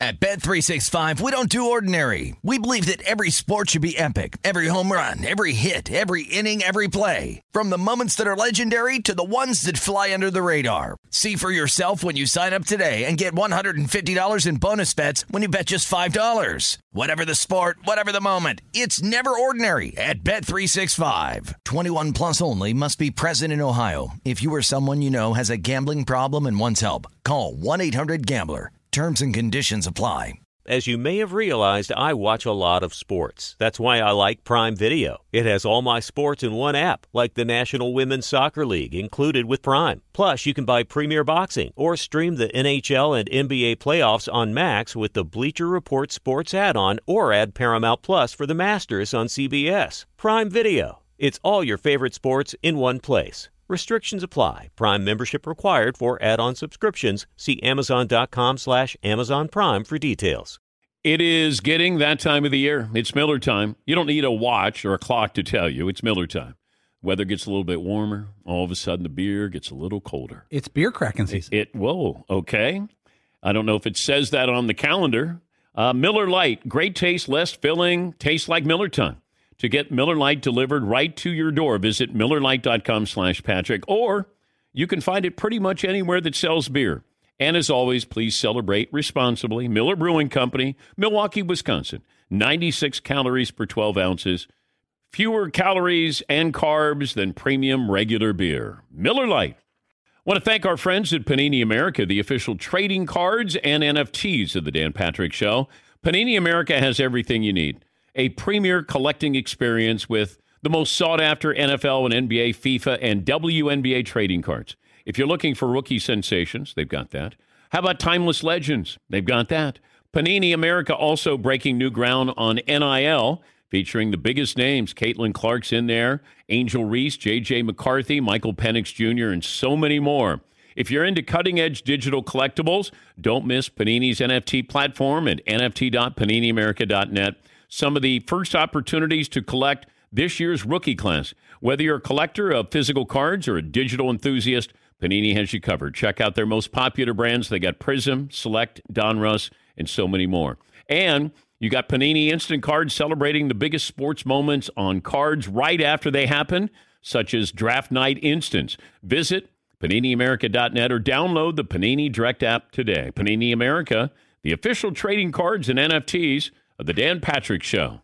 At Bet365, we don't do ordinary. We believe that every sport should be epic. Every home run, every hit, every inning, every play. From the moments that are legendary to the ones that fly under the radar. See for yourself when you sign up today and get $150 in bonus bets when you bet just $5. Whatever the sport, whatever the moment, it's never ordinary at Bet365. 21 plus only. Must be present in Ohio. If you or someone you know has a gambling problem and wants help, call 1-800-GAMBLER. Terms and conditions apply. As you may have realized, I watch a lot of sports. That's why I like Prime Video. It has all my sports in one app, like the National Women's Soccer League, included with Prime. Plus, you can buy Premier Boxing or stream the NHL and NBA playoffs on Max with the Bleacher Report Sports add-on, or add Paramount Plus for the Masters on CBS. Prime Video. It's all your favorite sports in one place. Restrictions apply. Prime membership required for add-on subscriptions. See Amazon.com/Amazon Prime for details. It is getting that time of the year. It's Miller time. You don't need a watch or a clock to tell you. It's Miller time. Weather gets a little bit warmer. All of a sudden, the beer gets a little colder. It's beer cracking season. Whoa, okay. I don't know if it says that on the calendar. Miller Lite, great taste, less filling, tastes like Miller time. To get Miller Lite delivered right to your door, visit MillerLite.com/Patrick, or you can find it pretty much anywhere that sells beer. And as always, please celebrate responsibly. Miller Brewing Company, Milwaukee, Wisconsin. 96 calories per 12 ounces. Fewer calories and carbs than premium regular beer. Miller Lite. I want to thank our friends at Panini America, the official trading cards and NFTs of the Dan Patrick Show. Panini America has everything you need. A premier collecting experience with the most sought-after NFL and NBA, FIFA, and WNBA trading cards. If you're looking for rookie sensations, they've got that. How about timeless legends? They've got that. Panini America also breaking new ground on NIL, featuring the biggest names. Caitlin Clark's in there, Angel Reese, J.J. McCarthy, Michael Penix Jr., and so many more. If you're into cutting-edge digital collectibles, don't miss Panini's NFT platform at nft.paniniamerica.net. Some of the first opportunities to collect this year's rookie class. Whether you're a collector of physical cards or a digital enthusiast, Panini has you covered. Check out their most popular brands. They got Prism, Select, Donruss, and so many more. And you got Panini Instant Cards celebrating the biggest sports moments on cards right after they happen, such as Draft Night Instants. Visit PaniniAmerica.net or download the Panini Direct app today. Panini America, the official trading cards and NFTs of the Dan Patrick Show.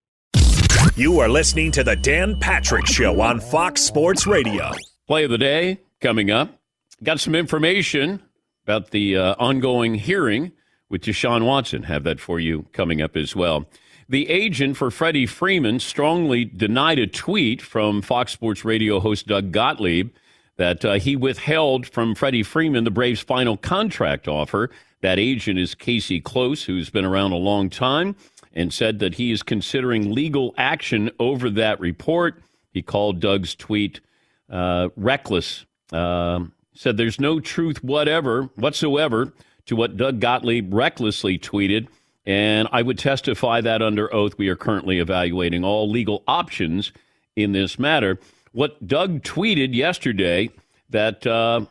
You are listening to the Dan Patrick Show on Fox Sports Radio. Play of the day coming up. Got some information about the ongoing hearing with Deshaun Watson. Have that for you coming up as well. The agent for Freddie Freeman strongly denied a tweet from Fox Sports Radio host Doug Gottlieb that he withheld from Freddie Freeman the Braves' final contract offer. That agent is Casey Close, who's been around a long time, and said that he is considering legal action over that report. He called Doug's tweet reckless. Said there's no truth whatsoever to what Doug Gottlieb recklessly tweeted, and I would testify that under oath we are currently evaluating all legal options in this matter. What Doug tweeted yesterday, that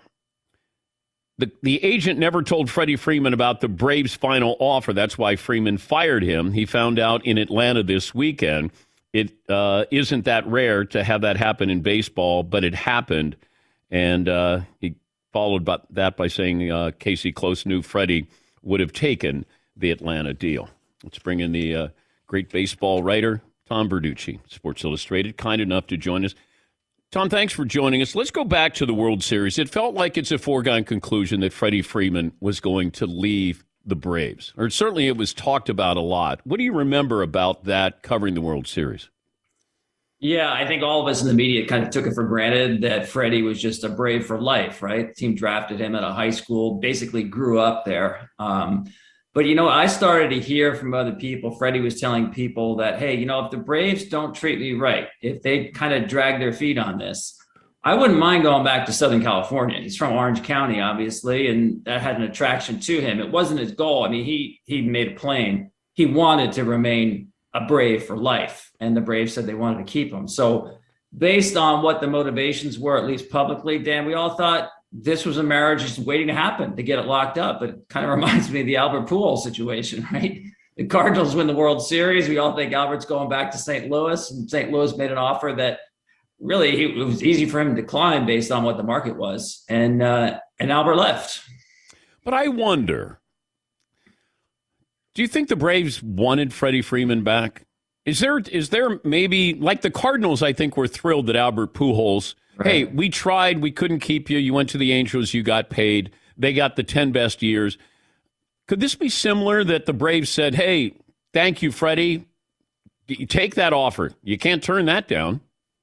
the agent never told Freddie Freeman about the Braves' final offer. That's why Freeman fired him. He found out in Atlanta this weekend. It isn't that rare to have that happen in baseball, but it happened. And he followed that by saying Casey Close knew Freddie would have taken the Atlanta deal. Let's bring in the great baseball writer, Tom Verducci, Sports Illustrated, kind enough to join us. Tom, thanks for joining us. Let's go back to the World Series. It felt like it's a foregone conclusion that Freddie Freeman was going to leave the Braves, or certainly it was talked about a lot. What do you remember about that covering the World Series? Yeah, I think all of us in the media kind of took it for granted that Freddie was just a Brave for life, right? The team drafted him out of high school, basically grew up there. But, I started to hear from other people. Freddie was telling people that, hey, if the Braves don't treat me right, if they kind of drag their feet on this, I wouldn't mind going back to Southern California. He's from Orange County, obviously, and that had an attraction to him. It wasn't his goal. I mean, he made it plain. He wanted to remain a Brave for life, and the Braves said they wanted to keep him. So based on what the motivations were, at least publicly, Dan, we all thought this was a marriage just waiting to happen to get it locked up. It kind of reminds me of the Albert Pujols situation, right? The Cardinals win the World Series. We all think Albert's going back to St. Louis, and St. Louis made an offer that really it was easy for him to decline based on what the market was. And Albert left. But I wonder, do you think the Braves wanted Freddie Freeman back? Is there maybe, like the Cardinals, I think, were thrilled that Albert Pujols, right. Hey, we tried, we couldn't keep you. You went to the Angels, you got paid. They got the 10 best years. Could this be similar that the Braves said, hey, thank you, Freddie. You take that offer. You can't turn that down.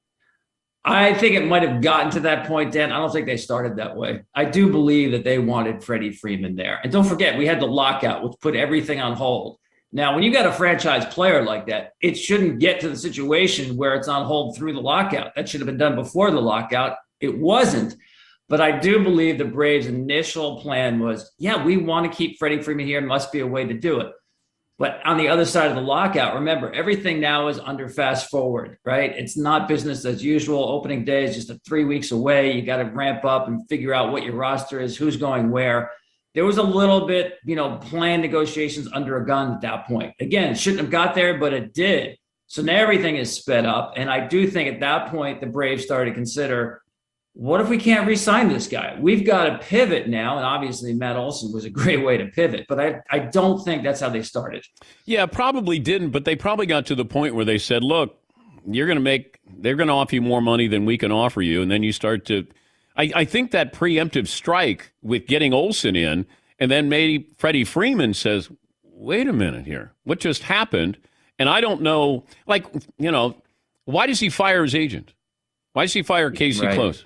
I think it might have gotten to that point, Dan. I don't think they started that way. I do believe that they wanted Freddie Freeman there. And don't forget, we had the lockout, which put everything on hold. Now, when you got a franchise player like that, it shouldn't get to the situation where it's on hold through the lockout. That should have been done before the lockout. It wasn't. But I do believe the Braves' initial plan was, yeah, we want to keep Freddie Freeman here. Must be a way to do it. But on the other side of the lockout, remember, everything now is under fast forward, right? It's not business as usual. Opening day is just 3 weeks away. You got to ramp up and figure out what your roster is, who's going where. There was a little bit, planned negotiations under a gun at that point. Again, it shouldn't have got there, but it did. So now everything is sped up. And I do think at that point, the Braves started to consider, what if we can't re-sign this guy? We've got to pivot now. And obviously Matt Olson was a great way to pivot, but I don't think that's how they started. Yeah, probably didn't, but they probably got to the point where they said, look, they're going to offer you more money than we can offer you. And then you start to, I think that preemptive strike with getting Olson in, and then maybe Freddie Freeman says, wait a minute here, what just happened? And I don't know, why does he fire his agent? Why does he fire Casey Close?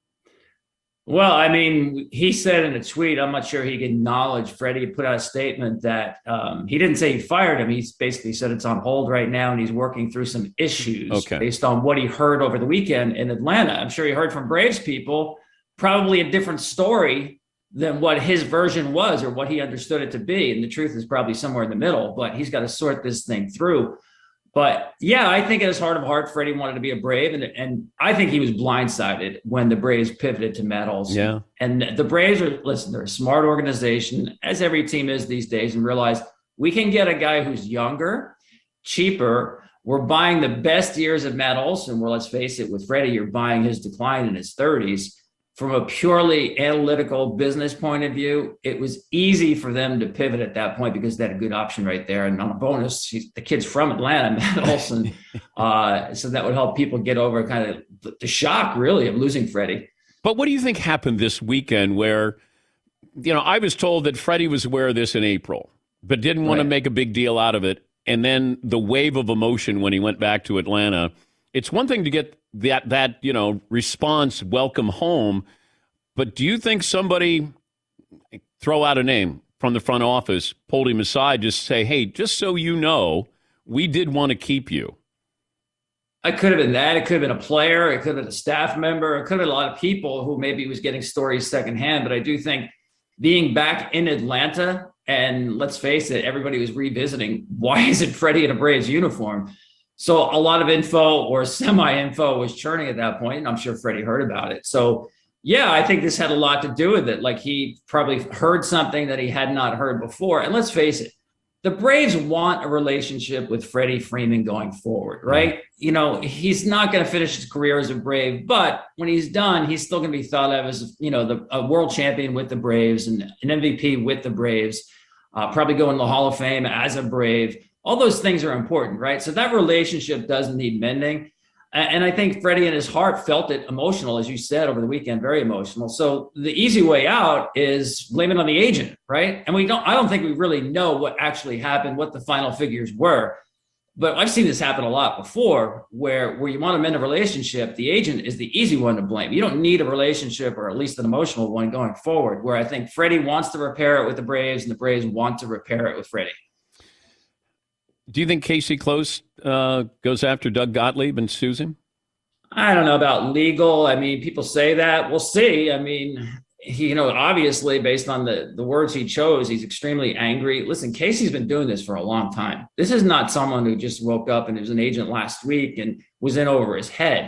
Well, I mean, he said in a tweet, I'm not sure he acknowledged, Freddie put out a statement that he didn't say he fired him. He basically said it's on hold right now and he's working through some issues based on what he heard over the weekend in Atlanta. I'm sure he heard from Braves people, probably a different story than what his version was or what he understood it to be. And the truth is probably somewhere in the middle, but he's got to sort this thing through. But yeah, I think in his heart of heart, Freddie wanted to be a Brave. And I think he was blindsided when the Braves pivoted to Matt Olson. Yeah. And the Braves they're a smart organization, as every team is these days, and realize we can get a guy who's younger, cheaper. We're buying the best years of Matt Olson, where let's face it, with Freddie, you're buying his decline in his 30s. From a purely analytical business point of view, it was easy for them to pivot at that point because they had a good option right there. And on a bonus, the kid's from Atlanta, Matt Olson. So that would help people get over kind of the shock, really, of losing Freddie. But what do you think happened this weekend where, I was told that Freddie was aware of this in April, but didn't want to make a big deal out of it. And then the wave of emotion when he went back to Atlanta. It's one thing to get that response, welcome home, but do you think somebody, throw out a name from the front office, pulled him aside, just say, hey, just so you know, we did want to keep you? It could have been that. It could have been a player. It could have been a staff member. It could have been a lot of people who maybe was getting stories secondhand. But I do think being back in Atlanta, and let's face it, everybody was revisiting, why isn't Freddie in a Braves uniform? So a lot of info or semi-info was churning at that point, and I'm sure Freddie heard about it. So, yeah, I think this had a lot to do with it. Like he probably heard something that he had not heard before. And let's face it, the Braves want a relationship with Freddie Freeman going forward, right? He's not going to finish his career as a Brave, but when he's done, he's still going to be thought of as, a world champion with the Braves and an MVP with the Braves, probably go in the Hall of Fame as a Brave. All those things are important, right? So that relationship doesn't need mending. And I think Freddie in his heart felt it emotional, as you said, over the weekend, very emotional. So the easy way out is blame it on the agent, right? And I don't think we really know what actually happened, what the final figures were. But I've seen this happen a lot before where you want to mend a relationship, the agent is the easy one to blame. You don't need a relationship, or at least an emotional one, going forward, where I think Freddie wants to repair it with the Braves and the Braves want to repair it with Freddie. Do you think Casey Close goes after Doug Gottlieb and sues him? I don't know about legal. I mean, people say that. We'll see. I mean, he, obviously, based on the words he chose, he's extremely angry. Listen, Casey's been doing this for a long time. This is not someone who just woke up and was an agent last week and was in over his head.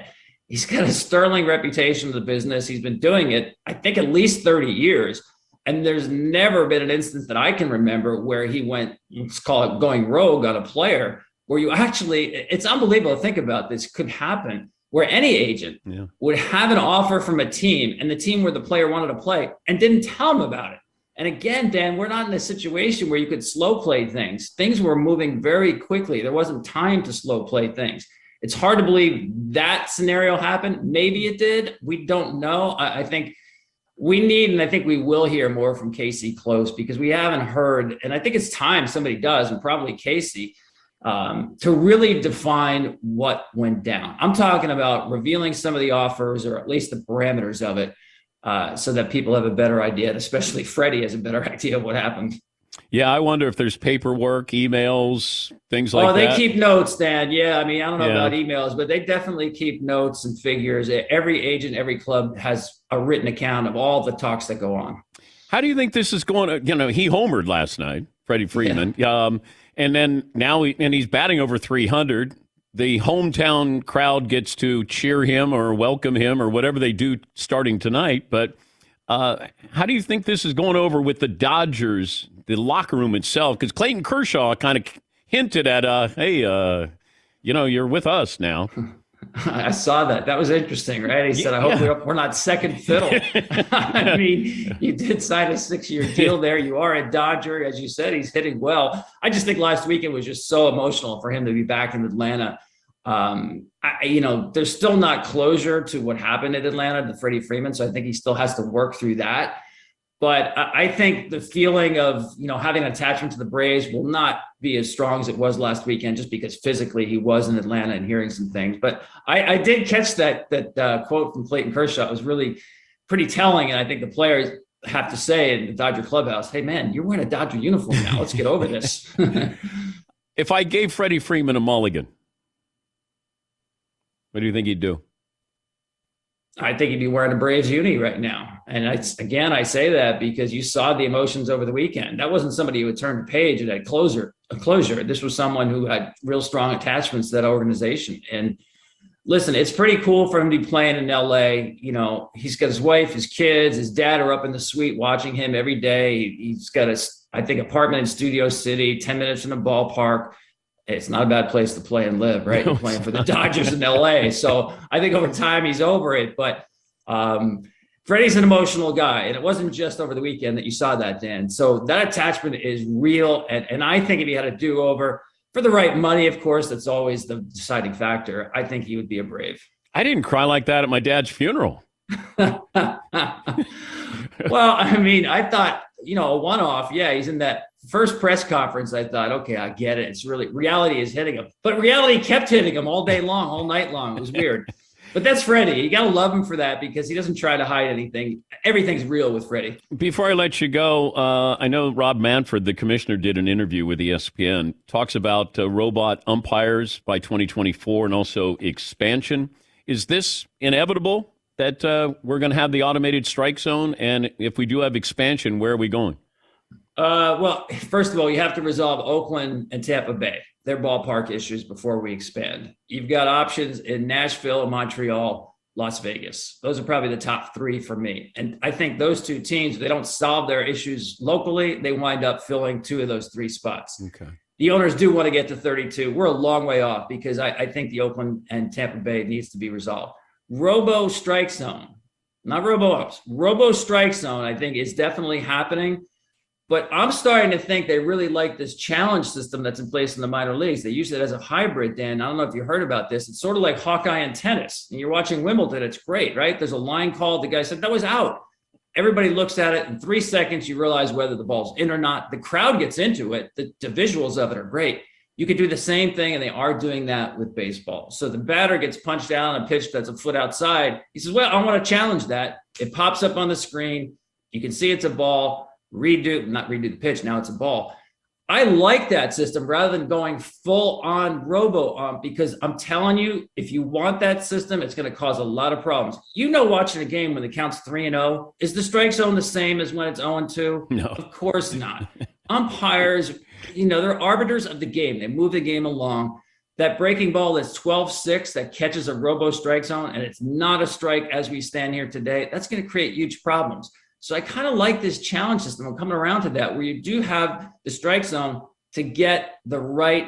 He's got a sterling reputation in the business. He's been doing it, I think, at least 30 years. And there's never been an instance that I can remember where he went, let's call it going rogue on a player, where you actually, it's unbelievable to think about this could happen, where any agent would have an offer from a team and the team where the player wanted to play and didn't tell him about it. And again, Dan, we're not in a situation where you could slow play things. Things were moving very quickly. There wasn't time to slow play things. It's hard to believe that scenario happened. Maybe it did. We don't know. I think we need, and I think we will hear more from Casey Close, because we haven't heard, and I think it's time somebody does, and probably Casey, to really define what went down. I'm talking about revealing some of the offers, or at least the parameters of it, so that people have a better idea, and especially Freddie has a better idea of what happened. Yeah, I wonder if there's paperwork, emails, things like that. Oh, they keep notes, Dan. Yeah, I mean, I don't know about emails, but they definitely keep notes and figures. Every agent, every club has a written account of all the talks that go on. How do you think this is going to, he homered last night, Freddie Freeman. Yeah. And then now he's batting over 300. The hometown crowd gets to cheer him or welcome him or whatever they do starting tonight. But how do you think this is going over with the Dodgers, the locker room itself? Because Clayton Kershaw kind of hinted at, hey, you're with us now. I saw that. That was interesting, right? He said, I hope we're not second fiddle. I mean, you did sign a 6-year deal there. You are a Dodger. As you said, he's hitting well. I just think last weekend was just so emotional for him to be back in Atlanta. There's still not closure to what happened at Atlanta to Freddie Freeman. So I think he still has to work through that. But I think the feeling of, having an attachment to the Braves will not be as strong as it was last weekend, just because physically he was in Atlanta and hearing some things. But I did catch that quote from Clayton Kershaw. It was really pretty telling. And I think the players have to say in the Dodger clubhouse, hey, man, you're wearing a Dodger uniform now. Let's get over this. If I gave Freddie Freeman a mulligan, what do you think he'd do? I think he'd be wearing a Braves uni right now. And I say that because you saw the emotions over the weekend. That wasn't somebody who would turn the page and had a closure. This was someone who had real strong attachments to that organization. And listen, it's pretty cool for him to be playing in LA. He's got his wife, his kids, his dad are up in the suite watching him every day. He's got apartment in Studio City, 10 minutes from the ballpark. It's not a bad place to play and live, right? You're playing for the Dodgers in LA. So I think over time he's over it. But Freddie's an emotional guy. And it wasn't just over the weekend that you saw that, Dan. So that attachment is real. And I think if he had a do-over for the right money, of course, that's always the deciding factor. I think he would be a Brave. I didn't cry like that at my dad's funeral. Well, I mean, I thought, a one-off. Yeah, he's in that first press conference. I thought, okay, I get it. It's really, reality is hitting him. But reality kept hitting him all day long, all night long. It was weird. But that's Freddie. You got to love him for that, because he doesn't try to hide anything. Everything's real with Freddie. Before I let you go, I know Rob Manfred, the commissioner, did an interview with ESPN, talks about robot umpires by 2024 and also expansion. Is this inevitable that we're going to have the automated strike zone? And if we do have expansion, where are we going? Well, first of all, you have to resolve Oakland and Tampa Bay, their ballpark issues, before we expand. You've got options in Nashville, Montreal, Las Vegas. Those are probably the top 3 for me. And I think those 2 teams, if they don't solve their issues locally, they wind up filling 2 of those 3 spots. Okay. The owners do want to get to 32. We're a long way off, because I think the Oakland and Tampa Bay needs to be resolved. Robo strike zone, not robo ups. Robo strike zone, I think, is definitely happening. But I'm starting to think they really like this challenge system that's in place in the minor leagues. They use it as a hybrid, Dan. I don't know if you heard about this. It's sort of like Hawkeye and tennis. And you're watching Wimbledon. It's great, right? There's a line called. The guy said, that was out. Everybody looks at it. In 3 seconds, you realize whether the ball's in or not. The crowd gets into it. The visuals of it are great. You could do the same thing, and they are doing that with baseball. So the batter gets punched out on a pitch that's a foot outside. He says, well, I want to challenge that. It pops up on the screen. You can see it's a ball. Not redo the pitch. Now it's a ball. I like that system rather than going full on robo because I'm telling you, if you want that system, it's going to cause a lot of problems. Watching a game when the count's 3-0, is the strike zone the same as when it's 0-2? No, of course not. Umpires, they're arbiters of the game. They move the game along. that breaking ball that's 12-6 that catches a robo strike zone and it's not a strike as we stand here today, that's going to create huge problems. So I kind of like this challenge system. I'm coming around to that, where you do have the strike zone to get the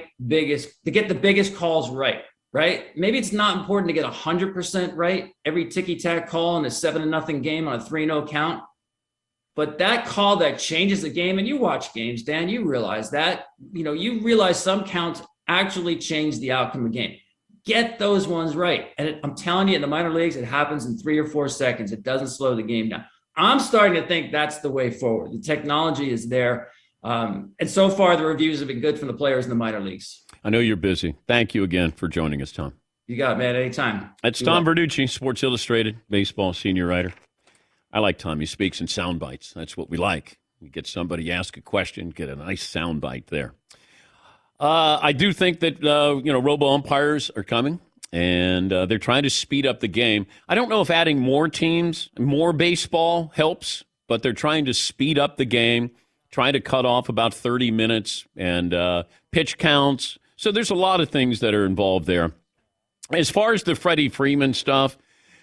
biggest calls right? Maybe it's not important to get 100% right every ticky-tack call in a 7-0 game on a 3-0 count. But that call that changes the game, and you watch games, Dan, you realize that, you realize some counts actually change the outcome of the game. Get those ones right. And I'm telling you, in the minor leagues, it happens in 3 or 4 seconds. It doesn't slow the game down. I'm starting to think that's the way forward. The technology is there. And so far, the reviews have been good from the players in the minor leagues. I know you're busy. Thank you again for joining us, Tom. You got it, man. Anytime. That's Tom Verducci, Sports Illustrated baseball senior writer. I like Tom. He speaks in sound bites. That's what we like. You get somebody ask a question, get a nice sound bite there. I do think that, robo umpires are coming, and they're trying to speed up the game. I don't know if adding more teams, more baseball helps, but they're trying to speed up the game, trying to cut off about 30 minutes and pitch counts. So there's a lot of things that are involved there. As far as the Freddie Freeman stuff,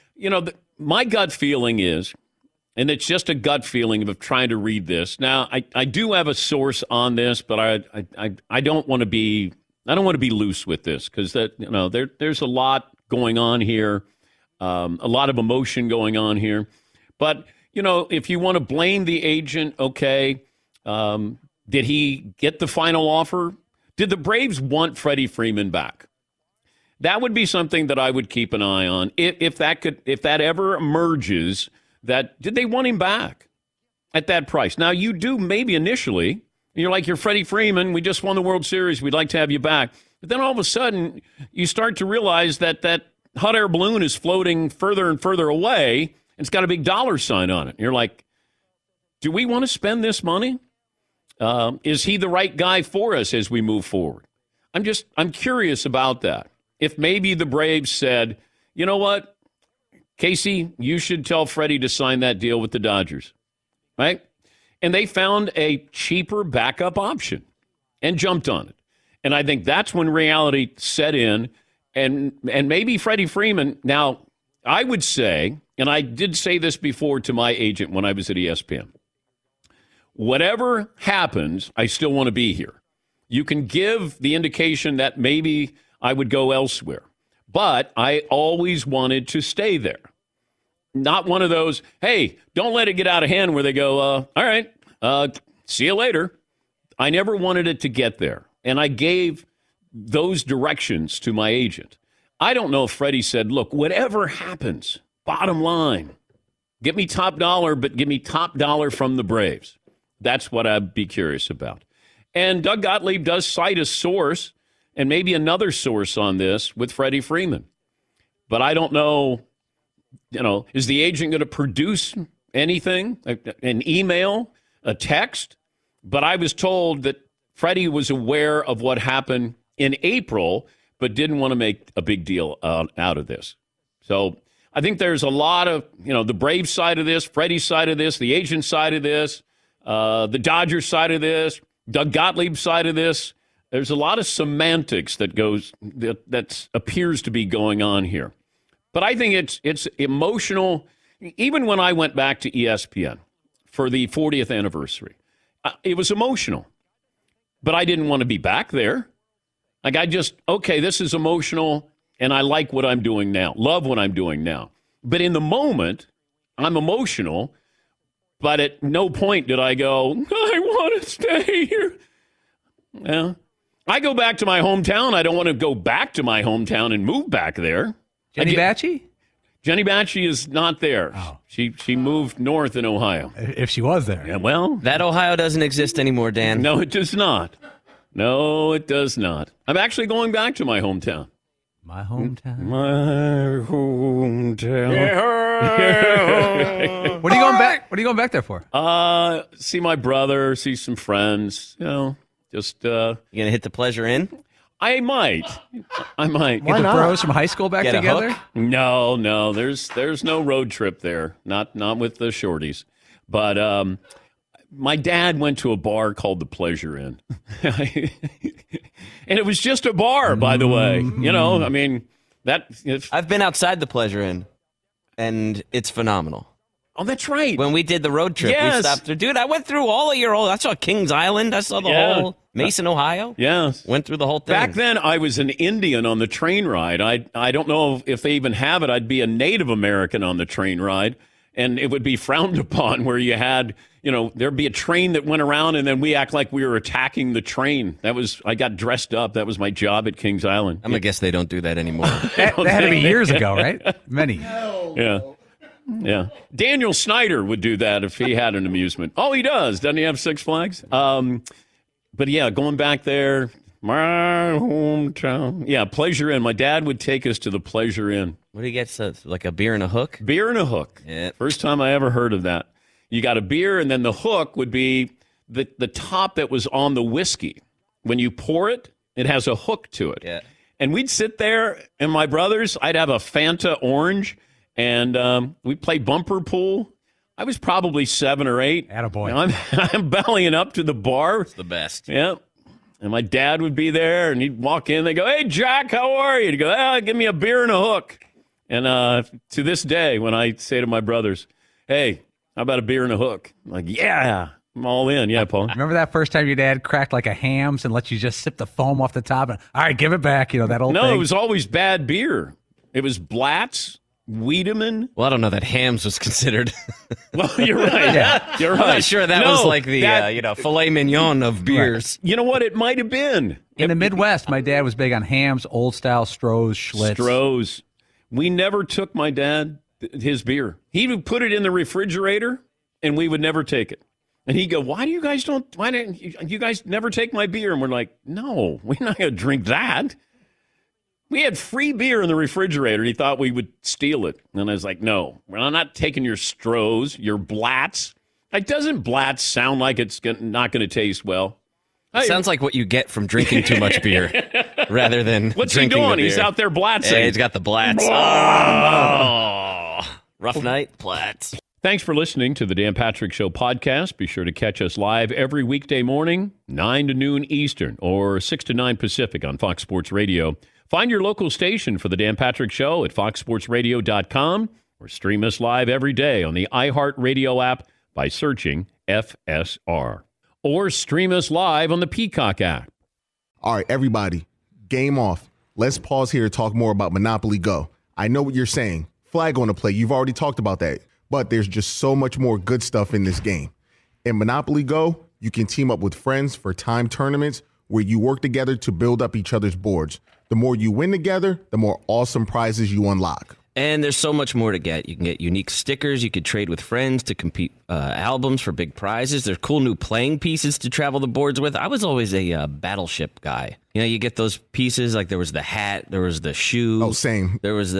my gut feeling is, and it's just a gut feeling of trying to read this. Now, I do have a source on this, but I don't want to be loose with this, because there's a lot going on here, a lot of emotion going on here. But if you want to blame the agent, okay, did he get the final offer? Did the Braves want Freddie Freeman back? That would be something that I would keep an eye on if that ever emerges. Did they want him back at that price? Now, you do maybe initially, you're Freddie Freeman, we just won the World Series, we'd like to have you back. But then all of a sudden, you start to realize that hot air balloon is floating further and further away, and it's got a big dollar sign on it. And you're like, do we want to spend this money? Is he the right guy for us as we move forward? I'm curious about that. If maybe the Braves said, you know what? Casey, you should tell Freddie to sign that deal with the Dodgers, right? And they found a cheaper backup option and jumped on it. And I think that's when reality set in, and maybe Freddie Freeman. Now, I would say, and I did say this before to my agent when I was at ESPN, whatever happens, I still want to be here. You can give the indication that maybe I would go elsewhere. But I always wanted to stay there. Not one of those, hey, don't let it get out of hand where they go, all right, see you later. I never wanted it to get there. And I gave those directions to my agent. I don't know if Freddie said, look, whatever happens, bottom line, get me top dollar, but give me top dollar from the Braves. That's what I'd be curious about. And Doug Gottlieb does cite a source, and maybe another source on this with Freddie Freeman. But I don't know, is the agent going to produce anything, an email, a text? But I was told that Freddie was aware of what happened in April, but didn't want to make a big deal out of this. So I think there's a lot of, the Braves side of this, Freddie's side of this, the agent side of this, the Dodgers side of this, Doug Gottlieb's side of this. There's a lot of semantics that appears to be going on here. But I think it's emotional. Even when I went back to ESPN for the 40th anniversary, it was emotional. But I didn't want to be back there. This is emotional, and I like what I'm doing now. Love what I'm doing now. But in the moment, I'm emotional, but at no point did I go, I want to stay here. Yeah. I go back to my hometown. I don't want to go back to my hometown and move back there. Jenny Batchey? Jenny Batchey is not there. Oh. She moved north in Ohio. If she was there. Yeah, well. That Ohio doesn't exist anymore, Dan. No, it does not. No, it does not. I'm actually going back to my hometown. My hometown. My hometown. Yeah. What are you going back? What are you going back there for? See my brother, see some friends, just You gonna hit the Pleasure Inn? I might. Get the bros from high school back together? No. There's no road trip there. Not with the shorties. But my dad went to a bar called the Pleasure Inn. And it was just a bar, by the way. You know, I mean, I've been outside the Pleasure Inn, and it's phenomenal. Oh, that's right. When we did the road trip, we stopped there. Dude, I went through all of your old. I saw Kings Island. I saw the whole Mason, Ohio. Yes. Went through the whole thing. Back then, I was an Indian on the train ride. I don't know if they even have it. I'd be a Native American on the train ride, and it would be frowned upon where you had, you know, there'd be a train that went around, and then we act like we were attacking the train. I got dressed up. That was my job at Kings Island. I'm going to guess they don't do that anymore. that had to be years ago, right? Many. Yeah. Yeah. Daniel Snyder would do that if he had an amusement. Oh, he does. Doesn't he have Six Flags? But yeah, going back there, my hometown. Yeah, Pleasure Inn. My dad would take us to the Pleasure Inn. What do you get? Like a beer and a hook? Beer and a hook. Yeah. First time I ever heard of that. You got a beer, and then the hook would be the top that was on the whiskey. When you pour it, it has a hook to it. Yeah. And we'd sit there, and my brothers, I'd have a Fanta orange, and we'd play bumper pool. I was probably 7 or 8. Attaboy. I'm bellying up to the bar. It's the best. Yeah. And my dad would be there, and he'd walk in. They go, "Hey, Jack, how are you?" He'd go, "Give me a beer and a hook." And to this day, when I say to my brothers, "Hey, how about a beer and a hook?" I'm like, "Yeah, I'm all in." Yeah, Paul. Remember that first time your dad cracked like a Hams and let you just sip the foam off the top? And, all right, give it back. You know, that old thing. No, it was always bad beer. It was Blatz. Wiedemann? Well, I don't know that Hams was considered. Well, you're right. Yeah. You're right. I'm not sure that was like the filet mignon of beers. Right. You know what? It might have been. In the Midwest, my dad was big on Hams, Old Style, Stroh's, Schlitz. Stroh's. We never took my dad his beer. He would put it in the refrigerator, and we would never take it. And he'd go, why don't you guys never take my beer? And we're like, no, we're not going to drink that. We had free beer in the refrigerator. He thought we would steal it. And I was like, no, we're not taking your Stroh's, your Blatz. Like, doesn't Blatz sound like it's not going to taste well? It sounds like what you get from drinking too much beer rather than What's drinking he doing? the beer. He's out there Blatzing. Yeah, he's got the Blatz. Oh. Rough night, Blatz. Thanks for listening to the Dan Patrick Show podcast. Be sure to catch us live every weekday morning, 9 to noon Eastern or 6 to 9 Pacific on Fox Sports Radio. Find your local station for the Dan Patrick Show at foxsportsradio.com or stream us live every day on the iHeartRadio app by searching FSR. Or stream us live on the Peacock app. All right, everybody, game off. Let's pause here to talk more about Monopoly Go. I know what you're saying. Flag on the play. You've already talked about that. But there's just so much more good stuff in this game. In Monopoly Go, you can team up with friends for timed tournaments where you work together to build up each other's boards. The more you win together, the more awesome prizes you unlock. And there's so much more to get. You can get unique stickers. You could trade with friends to compete albums for big prizes. There's cool new playing pieces to travel the boards with. I was always a Battleship guy. You know, you get those pieces, like there was the hat, there was the shoe. Oh, same.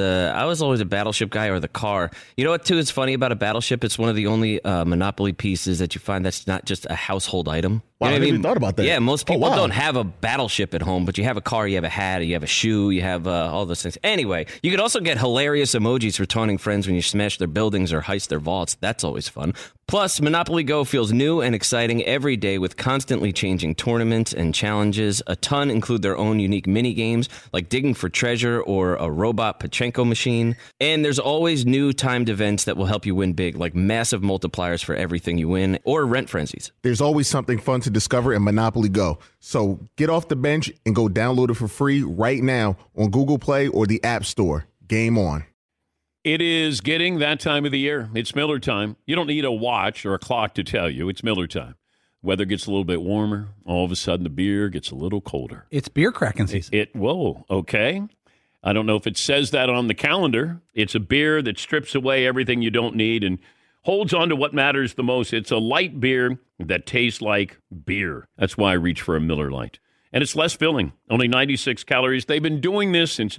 I was always a Battleship guy, or the car. You know what, too, is funny about a Battleship? It's one of the only Monopoly pieces that you find that's not just a household item. Wow, You know I never even thought about that. Yeah, most people wow. don't have a Battleship at home, but you have a car, you have a hat, you have a shoe, you have all those things. Anyway, you could also get hilarious emojis for taunting friends when you smash their buildings or heist their vaults. That's always fun. Plus, Monopoly Go feels new and exciting every day with constantly changing tournaments and challenges. A ton include their own unique mini games like digging for treasure or a robot Pachinko machine. And there's always new timed events that will help you win big, like massive multipliers for everything you win or rent frenzies. There's always something fun to discover in Monopoly Go. So get off the bench and go download it for free right now on Google Play or the App Store. Game on. It is getting that time of the year. It's Miller time. You don't need a watch or a clock to tell you. It's Miller time. Weather gets a little bit warmer. All of a sudden, the beer gets a little colder. It's beer cracking season. Whoa, okay. I don't know if it says that on the calendar. It's a beer that strips away everything you don't need and holds on to what matters the most. It's a light beer that tastes like beer. That's why I reach for a Miller Lite. And it's less filling, only 96 calories. They've been doing this since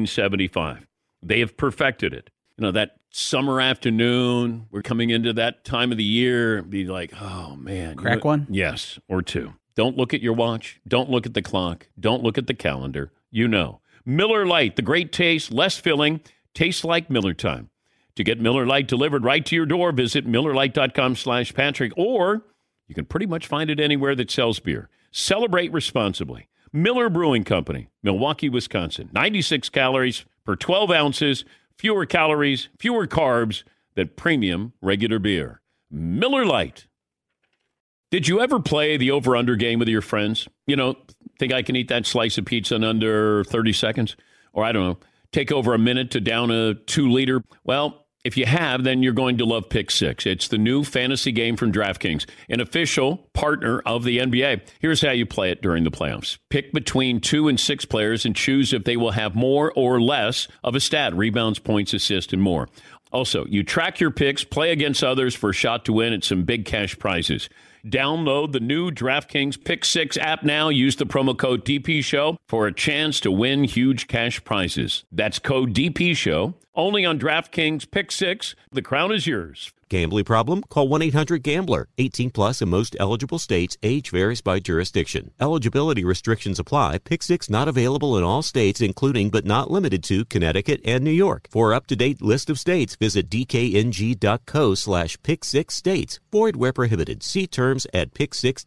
1975. They have perfected it. You know, that summer afternoon, we're coming into that time of the year, be like, oh, man. Crack one? Yes, or two. Don't look at your watch. Don't look at the clock. Don't look at the calendar. You know. Miller Lite, the great taste, less filling, tastes like Miller time. To get Miller Lite delivered right to your door, visit MillerLite.com/Patrick, or you can pretty much find it anywhere that sells beer. Celebrate responsibly. Miller Brewing Company, Milwaukee, Wisconsin. 96 calories per 12 ounces, fewer calories, fewer carbs than premium regular beer. Miller Lite. Did you ever play the over-under game with your friends? You know, think I can eat that slice of pizza in under 30 seconds? Or I don't know, take over a minute to down a 2-liter? Well, if you have, then you're going to love Pick Six. It's the new fantasy game from DraftKings, an official partner of the NBA. Here's how you play it during the playoffs. Pick between 2 and 6 players and choose if they will have more or less of a stat, rebounds, points, assists, and more. Also, you track your picks, play against others for a shot to win at some big cash prizes. Download the new DraftKings Pick 6 app now. Use the promo code DPSHOW for a chance to win huge cash prizes. That's code DPSHOW. Only on DraftKings Pick 6. The crown is yours. Gambling problem? Call 1-800-GAMBLER. 18 plus in most eligible states. Age varies by jurisdiction. Eligibility restrictions apply. Pick 6 not available in all states, including but not limited to Connecticut and New York. For up-to-date list of states, visit dkng.co/pick6states. Void where prohibited. See terms at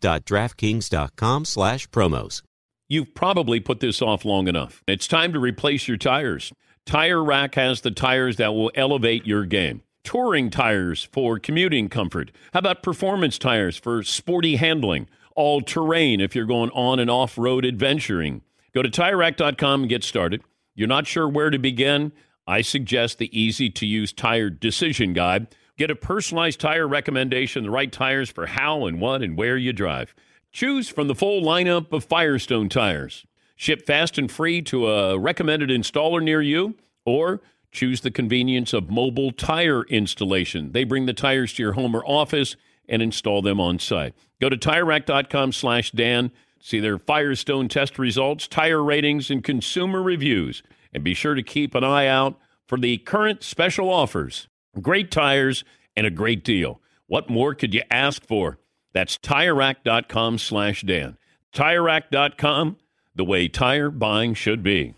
pick6.draftkings.com/promos. You've probably put this off long enough. It's time to replace your tires. Tire Rack has the tires that will elevate your game. Touring tires for commuting comfort. How about performance tires for sporty handling? All-terrain if you're going on and off-road adventuring. Go to TireRack.com and get started. You're not sure where to begin? I suggest the easy-to-use tire decision guide. Get a personalized tire recommendation, the right tires for how and what and where you drive. Choose from the full lineup of Firestone tires. Ship fast and free to a recommended installer near you, or choose the convenience of mobile tire installation. They bring the tires to your home or office and install them on site. Go to TireRack.com/Dan. See their Firestone test results, tire ratings, and consumer reviews. And be sure to keep an eye out for the current special offers. Great tires and a great deal. What more could you ask for? That's TireRack.com/Dan. TireRack.com, the way tire buying should be.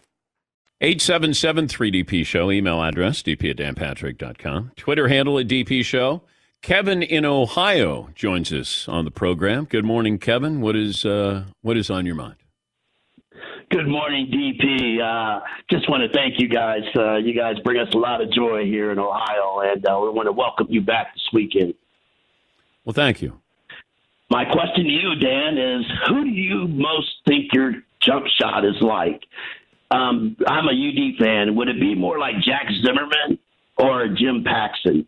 877-3DP-SHOW. Email address, dp@danpatrick.com. Twitter handle at DP-SHOW. Kevin in Ohio joins us on the program. Good morning, Kevin. What is on your mind? Good morning, DP. Just want to thank you guys. You guys bring us a lot of joy here in Ohio, and we want to welcome you back this weekend. Well, thank you. My question to you, Dan, is who do you most think your jump shot is like? I'm a UD fan. Would it be more like Jack Zimmerman or Jim Paxson?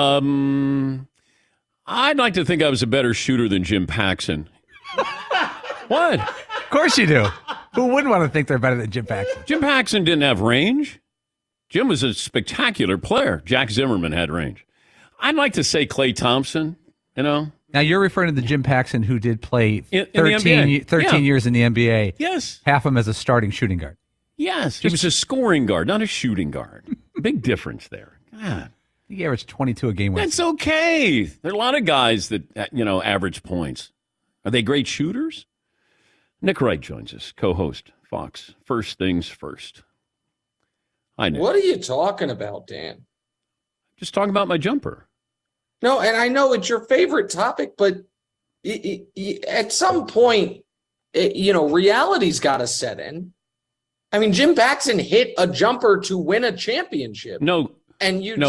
I'd like to think I was a better shooter than Jim Paxson. What? Of course you do. Who wouldn't want to think they're better than Jim Paxson? Jim Paxson didn't have range. Jim was a spectacular player. Jack Zimmerman had range. I'd like to say Klay Thompson, you know. Now, you're referring to the Jim Paxson who did play in 13 yeah. years in the NBA. Yes. Half of them as a starting shooting guard. Yes. He was a scoring guard, not a shooting guard. Big difference there. God. He averaged 22 a game. That's okay. There are a lot of guys that, average points. Are they great shooters? Nick Wright joins us, co-host, Fox. First things first. Hi, Nick. What are you talking about, Dan? Just talking about my jumper. No, and I know it's your favorite topic, but at some point, reality's got to set in. I mean, Jim Paxson hit a jumper to win a championship. No. And No.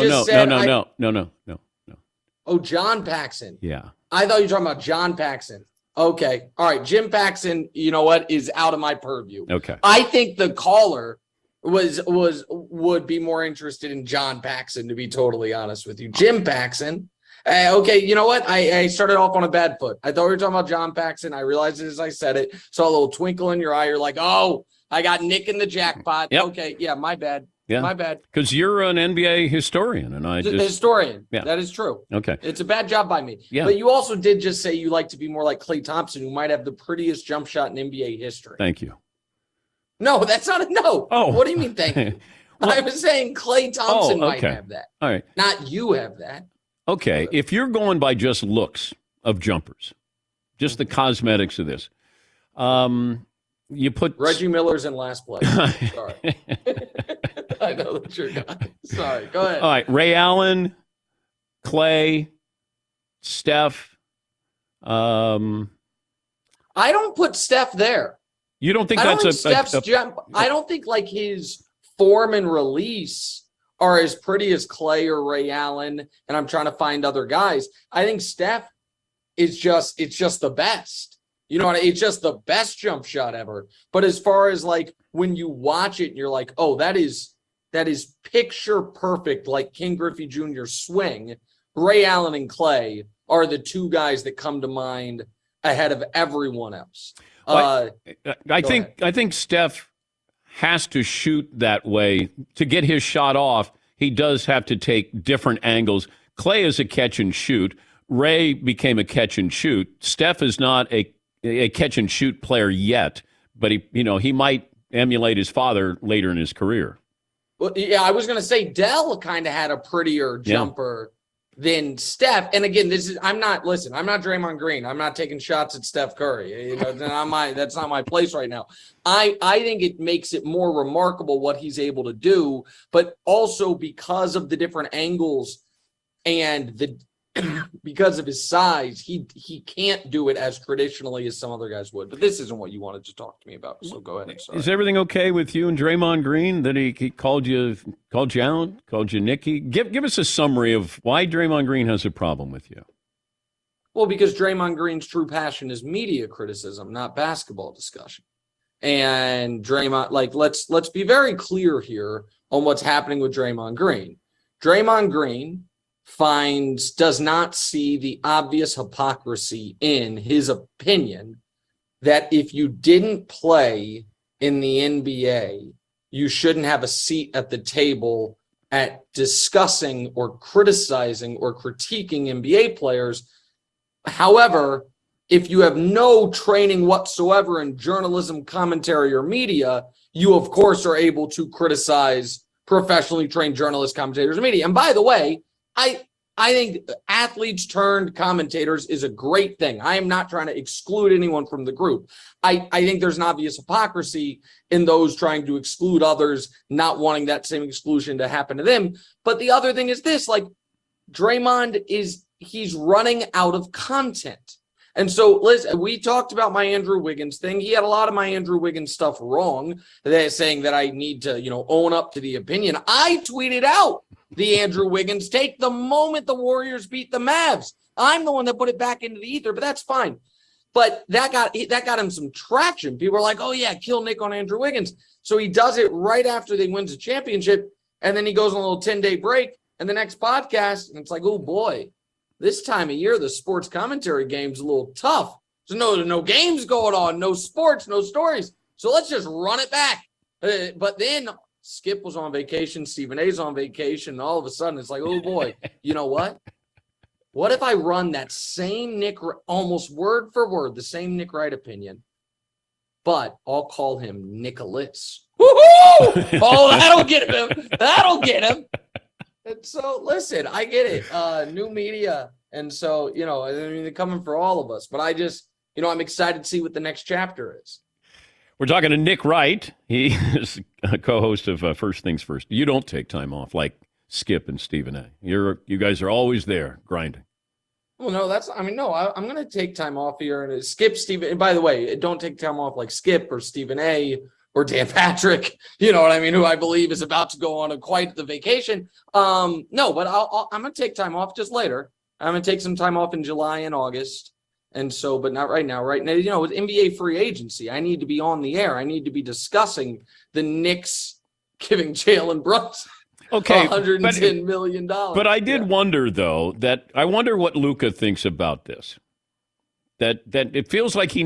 Oh, John Paxson. Yeah. I thought you were talking about John Paxson. Okay. All right. Jim Paxson, you know what, is out of my purview. Okay. I think the caller would be more interested in John Paxson, to be totally honest with you. Jim Paxson. Okay, you know what? I started off on a bad foot. I thought we were talking about John Paxson. I realized it as I said it. Saw a little twinkle in your eye. You're like, oh, I got Nick in the jackpot. Yep. Okay, yeah, my bad. Yeah. My bad. Because you're an NBA historian, and I just... Historian. Yeah. That is true. Okay. It's a bad job by me. Yeah. But you also did just say you like to be more like Klay Thompson, who might have the prettiest jump shot in NBA history. Thank you. No, that's not a no. Oh. What do you mean, thank you? Well, I was saying Klay Thompson might okay. have that. All right. Not you have that. Okay, if you're going by just looks of jumpers, just the cosmetics of this, you put... Reggie Miller's in last place. Sorry. I know that's your guy. Sorry, go ahead. All right, Ray Allen, Klay, Steph. I don't put Steph there. You don't think I don't that's think Steph's jump. I don't think like his form and release are as pretty as Clay or Ray Allen. And I'm trying to find other guys. I think Steph is just the best. You know, it's just the best jump shot ever. But as far as like when you watch it and you're like, oh, that is picture perfect, like King Griffey Jr. swing, Ray Allen and Clay are the two guys that come to mind ahead of everyone else. I think Steph has to shoot that way to get his shot off. He does have to take different angles. Clay is a catch and shoot. Ray became a catch and shoot. Steph is not a catch and shoot player yet, but he might emulate his father later in his career. Well, yeah, I was going to say Dell kind of had a prettier jumper than Steph. And again, I'm not Draymond Green. I'm not taking shots at Steph Curry. That's not my place right now. I think it makes it more remarkable what he's able to do, but also because of the different angles and because of his size, he can't do it as traditionally as some other guys would. But this isn't what you wanted to talk to me about, so go ahead. Is everything okay with you and Draymond Green? That he called you out, called you Nicky? Give us a summary of why Draymond Green has a problem with you. Well, because Draymond Green's true passion is media criticism, not basketball discussion. And Draymond, let's be very clear here on what's happening with Draymond Green. Draymond Green does not see the obvious hypocrisy in his opinion that if you didn't play in the NBA, you shouldn't have a seat at the table at discussing or criticizing or critiquing NBA players. However, if you have no training whatsoever in journalism, commentary, or media, you of course are able to criticize professionally trained journalists, commentators, and media. And by the way, I think athletes turned commentators is a great thing. I am not trying to exclude anyone from the group. I think there's an obvious hypocrisy in those trying to exclude others, not wanting that same exclusion to happen to them. But the other thing is this, like Draymond he's running out of content. And so, Liz, we talked about my Andrew Wiggins thing. He had a lot of my Andrew Wiggins stuff wrong, saying that I need to, own up to the opinion. I tweeted out the Andrew Wiggins take the moment the Warriors beat the Mavs. I'm the one that put it back into the ether, but that's fine. But that got him some traction. People were like, oh, yeah, kill Nick on Andrew Wiggins. So he does it right after they wins a championship, and then he goes on a little 10-day break, and the next podcast, and it's like, oh, boy. This time of year, the sports commentary game's a little tough. There's no games going on, no sports, no stories. So let's just run it back. But then Skip was on vacation, Stephen A's on vacation, and all of a sudden it's like, oh boy, you know what? What if I run that same Nick, almost word for word, the same Nick Wright opinion, but I'll call him Nicholas. Woohoo! Oh, that'll get him. That'll get him. And so, listen, I get it. New media. And so, they're coming for all of us. But I just, I'm excited to see what the next chapter is. We're talking to Nick Wright. He is a co-host of First Things First. You don't take time off like Skip and Stephen A. You guys are always there grinding. Well, no, I'm going to take time off here. And Skip, Stephen, and by the way, don't take time off like Skip or Stephen A. or Dan Patrick, you know what I mean, who I believe is about to go on quite the vacation. No, but I'm going to take time off just later. I'm going to take some time off in July and August. And so, but not right now. Right now, with NBA free agency, I need to be on the air. I need to be discussing the Knicks giving Jalen Brunson $110 million. But I did wonder, though, I wonder what Luka thinks about this. That it feels like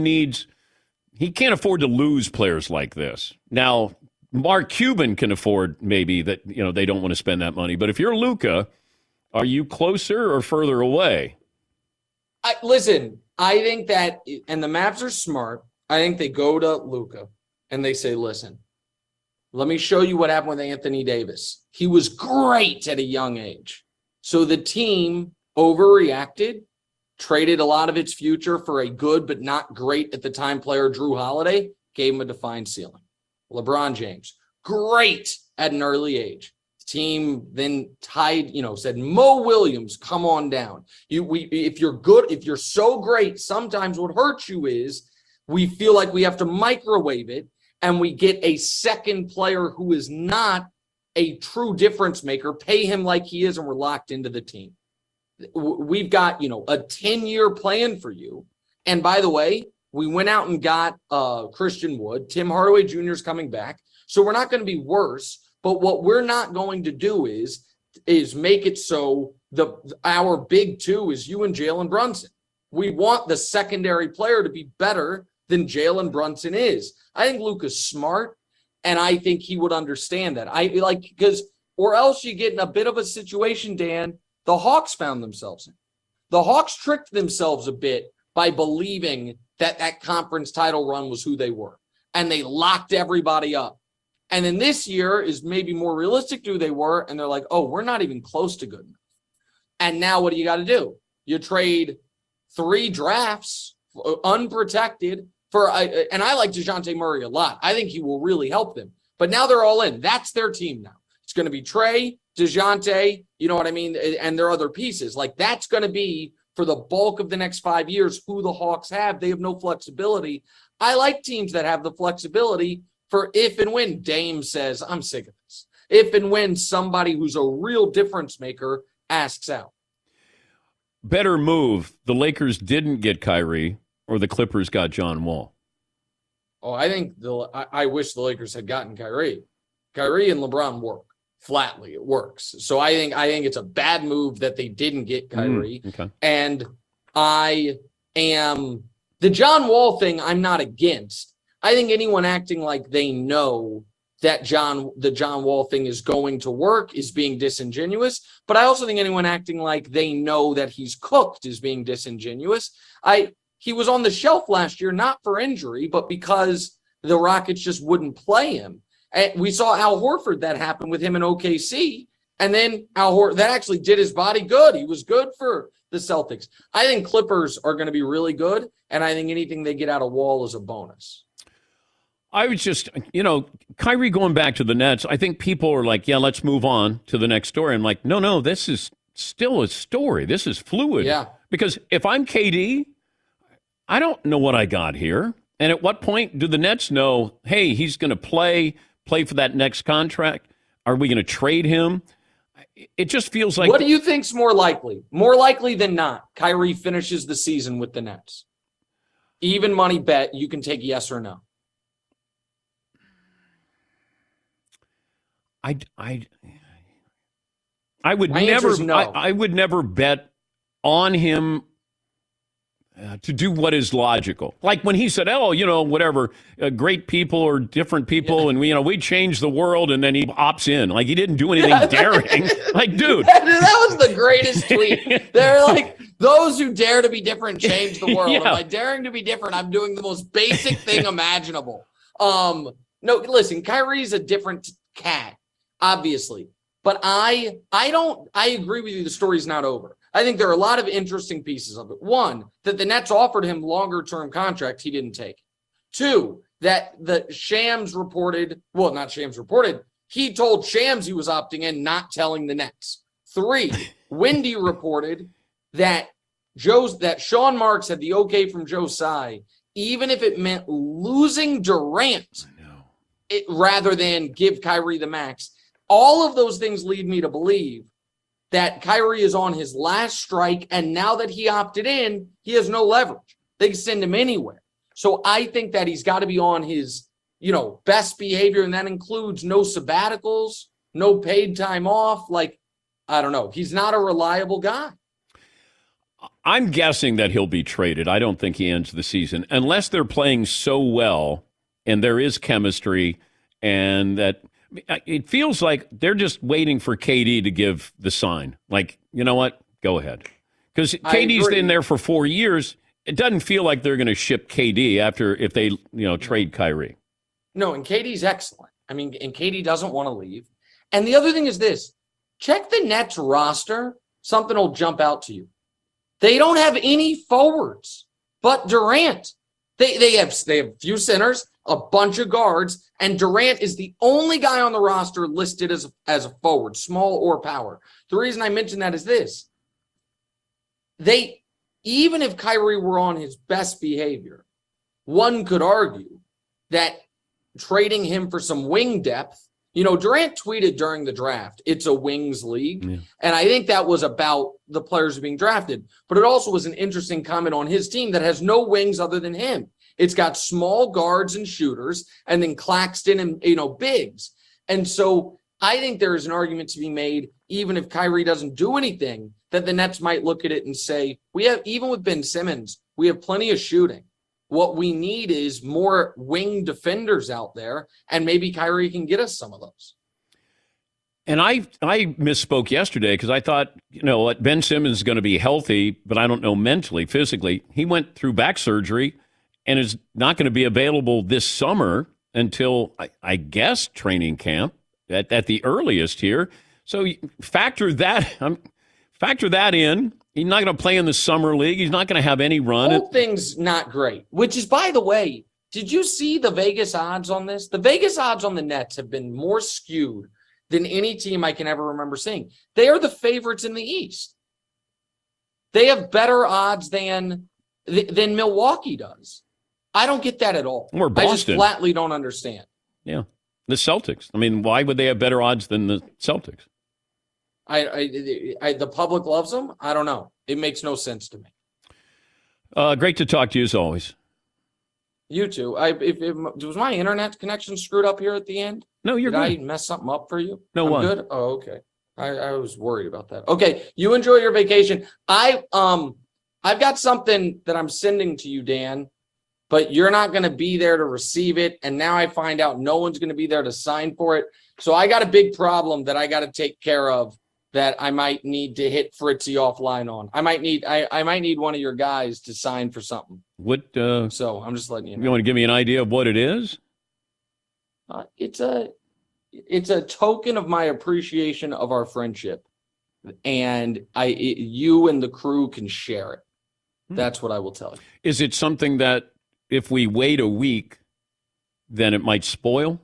he can't afford to lose players like this. Now, Mark Cuban can afford maybe that, they don't want to spend that money. But if you're Luka, are you closer or further away? Listen, I think that, and the Mavs are smart. I think they go to Luka and they say, listen, let me show you what happened with Anthony Davis. He was great at a young age. So the team overreacted, traded a lot of its future for a good but not great at the time player, Drew Holiday, gave him a defined ceiling. LeBron James, great at an early age. The team then said, Mo Williams, come on down. If you're good, if you're so great, sometimes what hurts you is we feel like we have to microwave it, and we get a second player who is not a true difference maker, pay him like he is, and we're locked into the team. We've got, a 10-year plan for you. And by the way, we went out and got Christian Wood. Tim Hardaway Jr. is coming back. So we're not going to be worse. But what we're not going to do is make it so our big two is you and Jalen Brunson. We want the secondary player to be better than Jalen Brunson is. I think Luka's smart, and I think he would understand that. Or else you get in a bit of a situation, Dan, the Hawks found themselves in. The Hawks tricked themselves a bit by believing that conference title run was who they were, and they locked everybody up. And then this year is maybe more realistic to who they were, and they're like, oh, we're not even close to good enough. And now what do you got to do? You trade 3 drafts unprotected and I like DeJounte Murray a lot. I think he will really help them. But now they're all in. That's their team now. It's going to be Trey, DeJounte, you know what I mean? And their other pieces. Like, that's going to be, for the bulk of the next 5 years, who the Hawks have. They have no flexibility. I like teams that have the flexibility for if and when Dame says, I'm sick of this. If and when somebody who's a real difference maker asks out. Better move, the Lakers didn't get Kyrie, or the Clippers got John Wall? Oh, I think I wish the Lakers had gotten Kyrie. Kyrie and LeBron work. Flatly, it works. So I think it's a bad move that they didn't get Kyrie. Okay. And the John Wall thing, I'm not against. I think anyone acting like they know that the John Wall thing is going to work is being disingenuous. But I also think anyone acting like they know that he's cooked is being disingenuous. He was on the shelf last year, not for injury, but because the Rockets just wouldn't play him. And we saw Al Horford that happened with him in OKC. And then that actually did his body good. He was good for the Celtics. I think Clippers are going to be really good. And I think anything they get out of Wall is a bonus. I was just, Kyrie going back to the Nets, I think people are like, yeah, let's move on to the next story. I'm like, no, this is still a story. This is fluid. Yeah. Because if I'm KD, I don't know what I got here. And at what point do the Nets know, hey, he's going to play for that next contract? Are we going to trade him? It just feels like... What do you think's more likely? More likely than not, Kyrie finishes the season with the Nets. Even money bet, you can take yes or no. I would never... No. I would never bet on him to do what is logical. Like when he said, whatever, great people or different people, and we change the world, and then he opts in. Like, he didn't do anything daring. Like, dude. That was the greatest tweet. They're like, those who dare to be different change the world. Yeah. And by daring to be different, I'm doing the most basic thing imaginable. No, listen, Kyrie's a different cat, obviously. But I agree with you, the story's not over. I think there are a lot of interesting pieces of it. One, that the Nets offered him longer-term contract. He didn't take. 2, that the Shams reported, well, not Shams reported, he told Shams he was opting in, not telling the Nets. 3, Wendy reported that Sean Marks had the okay from Joe Tsai, even if it meant losing Durant, rather than give Kyrie the max. All of those things lead me to believe that Kyrie is on his last strike, and now that he opted in, he has no leverage. They can send him anywhere. So I think that he's got to be on his, best behavior, and that includes no sabbaticals, no paid time off. Like, I don't know. He's not a reliable guy. I'm guessing that he'll be traded. I don't think he ends the season, unless they're playing so well and there is chemistry, and that it feels like they're just waiting for KD to give the sign. Like, you know what? Go ahead. Because KD's in there for 4 years. It doesn't feel like they're going to ship KD if they trade Kyrie. No, and KD's excellent. I mean, and KD doesn't want to leave. And the other thing is this. Check the Nets roster. Something will jump out to you. They don't have any forwards but Durant. They have few centers, a bunch of guards, and Durant is the only guy on the roster listed as a forward, small or power. The reason I mention that is this. Even if Kyrie were on his best behavior, one could argue that trading him for some wing depth, Durant tweeted during the draft, it's a wings league. Yeah. And I think that was about the players being drafted. But it also was an interesting comment on his team that has no wings other than him. It's got small guards and shooters, and then Claxton and, bigs. And so I think there is an argument to be made, even if Kyrie doesn't do anything, that the Nets might look at it and say, even with Ben Simmons, we have plenty of shooting. What we need is more wing defenders out there, and maybe Kyrie can get us some of those. And I misspoke yesterday because I thought, Ben Simmons is going to be healthy, but I don't know mentally, physically. He went through back surgery and is not going to be available this summer until, I guess, training camp at the earliest here. So factor that in. He's not going to play in the summer league. He's not going to have any run. Whole thing's not great, which is, by the way, did you see the Vegas odds on this? The Vegas odds on the Nets have been more skewed than any team I can ever remember seeing. They are the favorites in the East. They have better odds than Milwaukee does. I don't get that at all. Or Boston. I just flatly don't understand. Yeah. The Celtics. I mean, why would they have better odds than the Celtics? The public loves them. I don't know. It makes no sense to me. Great to talk to you as always. You too. Was my internet connection screwed up here at the end? No, you're good. Did I mess something up for you? No, I'm good. Oh, okay. I was worried about that. Okay, you enjoy your vacation. I've got something that I'm sending to you, Dan, but you're not going to be there to receive it. And now I find out no one's going to be there to sign for it. So I got a big problem that I got to take care of that I might need to hit Fritzy offline on. I might need one of your guys to sign for something. What? So I'm just letting you know. You want to give me an idea of what it is? It's a token of my appreciation of our friendship, and you and the crew can share it. That's what I will tell you. Is it something that if we wait a week, then it might spoil?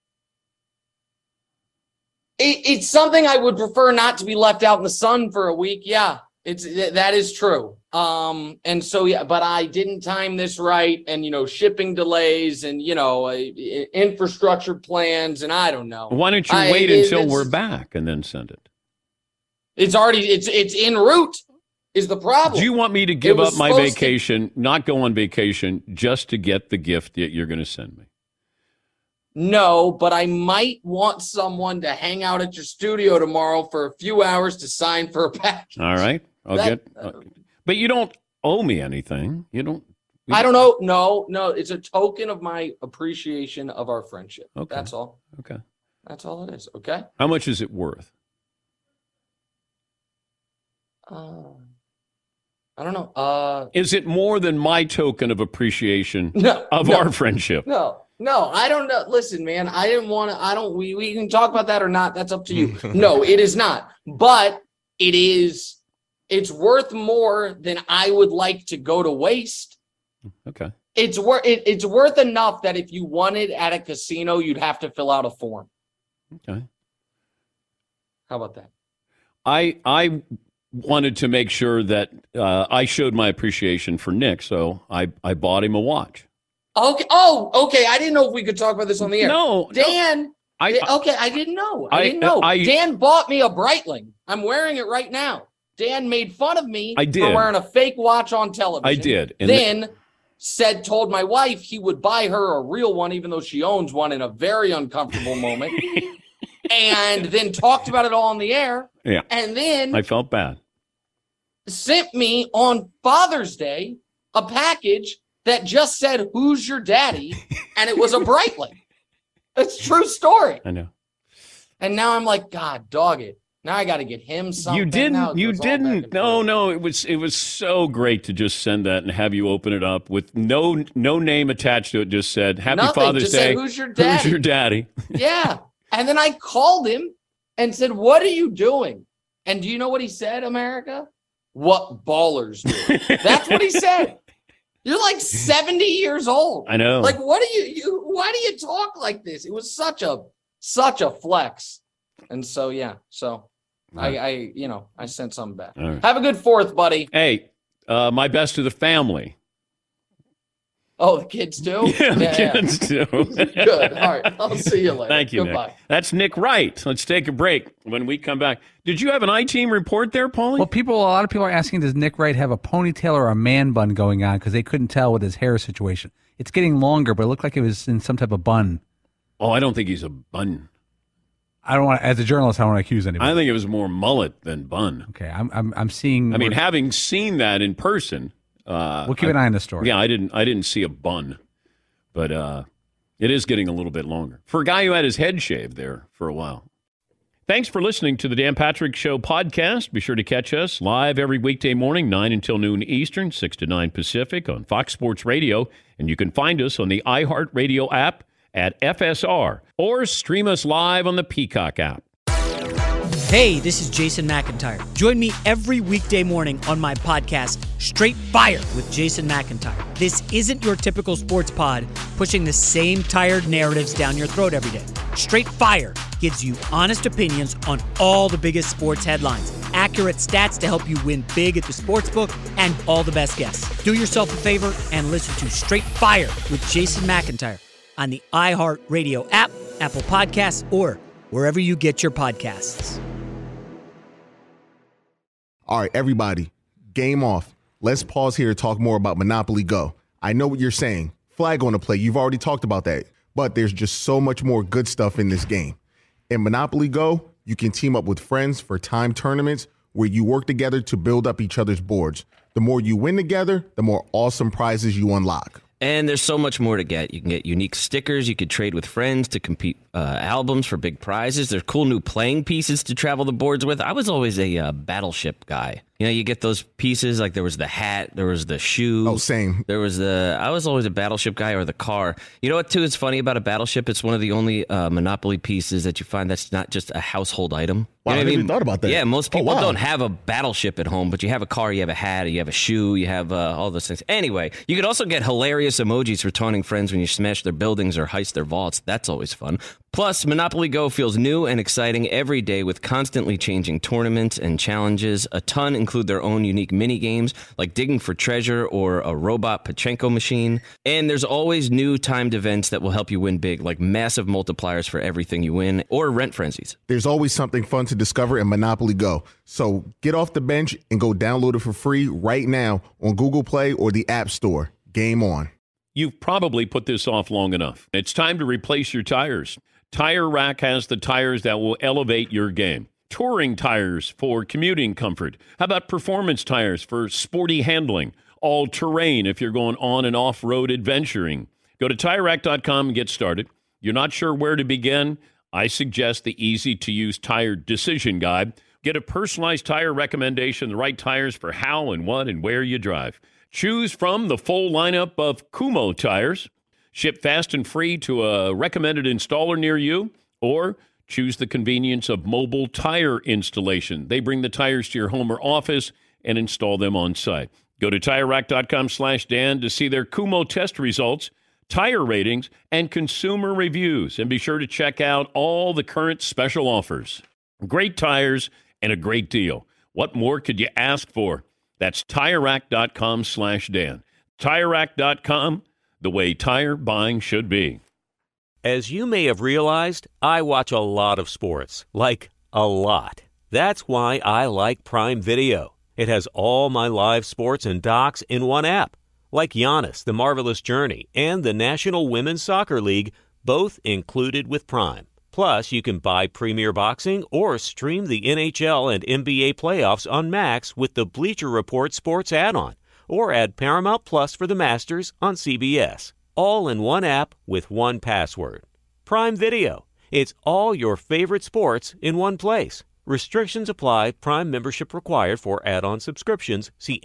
It's something I would prefer not to be left out in the sun for a week. Yeah, that is true. And so, yeah, but I didn't time this right, and shipping delays and infrastructure plans, and I don't know. Why don't you wait until we're back and then send it? It's en route. Is the problem? Do you want me to give up my vacation, not go on vacation, just to get the gift that you're going to send me? No, but I might want someone to hang out at your studio tomorrow for a few hours to sign for a package. All right. But you don't owe me anything. You don't. I don't know. No. It's a token of my appreciation of our friendship. Okay. That's all. Okay. That's all it is. Okay. How much is it worth? I don't know. Is it more than my token of appreciation of our friendship? No, I don't know. Listen, man, I didn't want to, we can talk about that or not. That's up to you. No, it is not. But it's worth more than I would like to go to waste. Okay. It's worth enough that if you won it at a casino, you'd have to fill out a form. Okay. How about that? I wanted to make sure that I showed my appreciation for Nick, so I bought him a watch. Okay. Oh, okay. I didn't know if we could talk about this on the air. No, Dan. I didn't know. I didn't know. Dan bought me a Breitling. I'm wearing it right now. Dan made fun of me for wearing a fake watch on television. I did. And then told my wife he would buy her a real one, even though she owns one, in a very uncomfortable moment. And then talked about it all on the air. Yeah. And then I felt bad. Sent me on Father's Day a package that just said, "Who's your daddy?" And it was a Breitling. It's a true story. I know. And now I'm like, God, dog it. Now I got to get him something. You didn't. No. It was so great to just send that and have you open it up with no name attached to it. Just said, "Happy Father's Day." Said, "Who's your daddy?" Who's your daddy? Yeah. And then I called him and said, "What are you doing?" And do you know what he said, America? "What ballers do." That's what he said. You're like 70 years old. I know. Like, what do you why do you talk like this? It was such a flex. And so, yeah. So I sent something back. Right. Have a good 4th, buddy. Hey, my best to the family. Oh, the kids do? Yeah, the kids do. Good. All right. I'll see you later. Thank you, Goodbye. Nick. That's Nick Wright. Let's take a break. When we come back, did you have an I-Team report there, Paulie? Well, a lot of people are asking, does Nick Wright have a ponytail or a man bun going on? Because they couldn't tell with his hair situation. It's getting longer, but it looked like it was in some type of bun. Oh, I don't think he's a bun. I don't want, as a journalist, I don't want to accuse anybody. I think it was more mullet than bun. Okay, I'm seeing. I mean, having seen that in person, we'll keep an eye on the story. Yeah, I didn't see a bun, but it is getting a little bit longer for a guy who had his head shaved there for a while. Thanks for listening to the Dan Patrick Show podcast. Be sure to catch us live every weekday morning, 9 until noon Eastern, 6 to 9 Pacific on Fox Sports Radio, and you can find us on the iHeartRadio app at FSR, or stream us live on the Peacock app. Hey, this is Jason McIntyre. Join me every weekday morning on my podcast, Straight Fire with Jason McIntyre. This isn't your typical sports pod pushing the same tired narratives down your throat every day. Straight Fire gives you honest opinions on all the biggest sports headlines, accurate stats to help you win big at the sportsbook, and all the best guests. Do yourself a favor and listen to Straight Fire with Jason McIntyre on the iHeartRadio app, Apple Podcasts, or wherever you get your podcasts. All right, everybody, game off. Let's pause here to talk more about Monopoly Go. I know what you're saying. Flag on the play. You've already talked about that. But there's just so much more good stuff in this game. In Monopoly Go, you can team up with friends for timed tournaments where you work together to build up each other's boards. The more you win together, the more awesome prizes you unlock. And there's so much more to get. You can get unique stickers. You could trade with friends to compete albums for big prizes. There's cool new playing pieces to travel the boards with. I was always a Battleship guy. You know, you get those pieces, like there was the hat, there was the shoe. Oh, same. I was always a Battleship guy, or the car. You know what, too, is funny about a Battleship? It's one of the only Monopoly pieces that you find that's not just a household item. Wow, You know I what never even thought about that. Yeah, most people wow. don't have a Battleship at home, but you have a car, you have a hat, you have a shoe, you have all those things. Anyway, you could also get hilarious emojis for taunting friends when you smash their buildings or heist their vaults. That's always fun. Plus, Monopoly Go feels new and exciting every day with constantly changing tournaments and challenges. A ton include their own unique mini games, like digging for treasure or a robot Pachinko machine. And there's always new timed events that will help you win big, like massive multipliers for everything you win, or rent frenzies. There's always something fun to discover in Monopoly Go. So get off the bench and go download it for free right now on Google Play or the App Store. Game on. You've probably put this off long enough. It's time to replace your tires. Tire Rack has the tires that will elevate your game. Touring tires for commuting comfort. How about performance tires for sporty handling? All-terrain if you're going on and off-road adventuring. Go to TireRack.com and get started. You're not sure where to begin? I suggest the easy-to-use tire decision guide. Get a personalized tire recommendation, the right tires for how and what and where you drive. Choose from the full lineup of Kumho tires. Ship fast and free to a recommended installer near you, or choose the convenience of mobile tire installation. They bring the tires to your home or office and install them on site. Go to TireRack.com/Dan to see their Kumho test results, tire ratings, and consumer reviews. And be sure to check out all the current special offers. Great tires and a great deal. What more could you ask for? That's TireRack.com/Dan. TireRack.com, the way tire buying should be. As you may have realized, I watch a lot of sports, like a lot. That's why I like Prime Video. It has all my live sports and docs in one app, like Giannis, The Marvelous Journey, and the National Women's Soccer League, both included with Prime. Plus, you can buy Premier Boxing or stream the NHL and NBA playoffs on Max with the Bleacher Report Sports add-on, or add Paramount Plus for the Masters on CBS. All in one app with one password. Prime Video. It's all your favorite sports in one place. Restrictions apply. Prime membership required for add-on subscriptions. See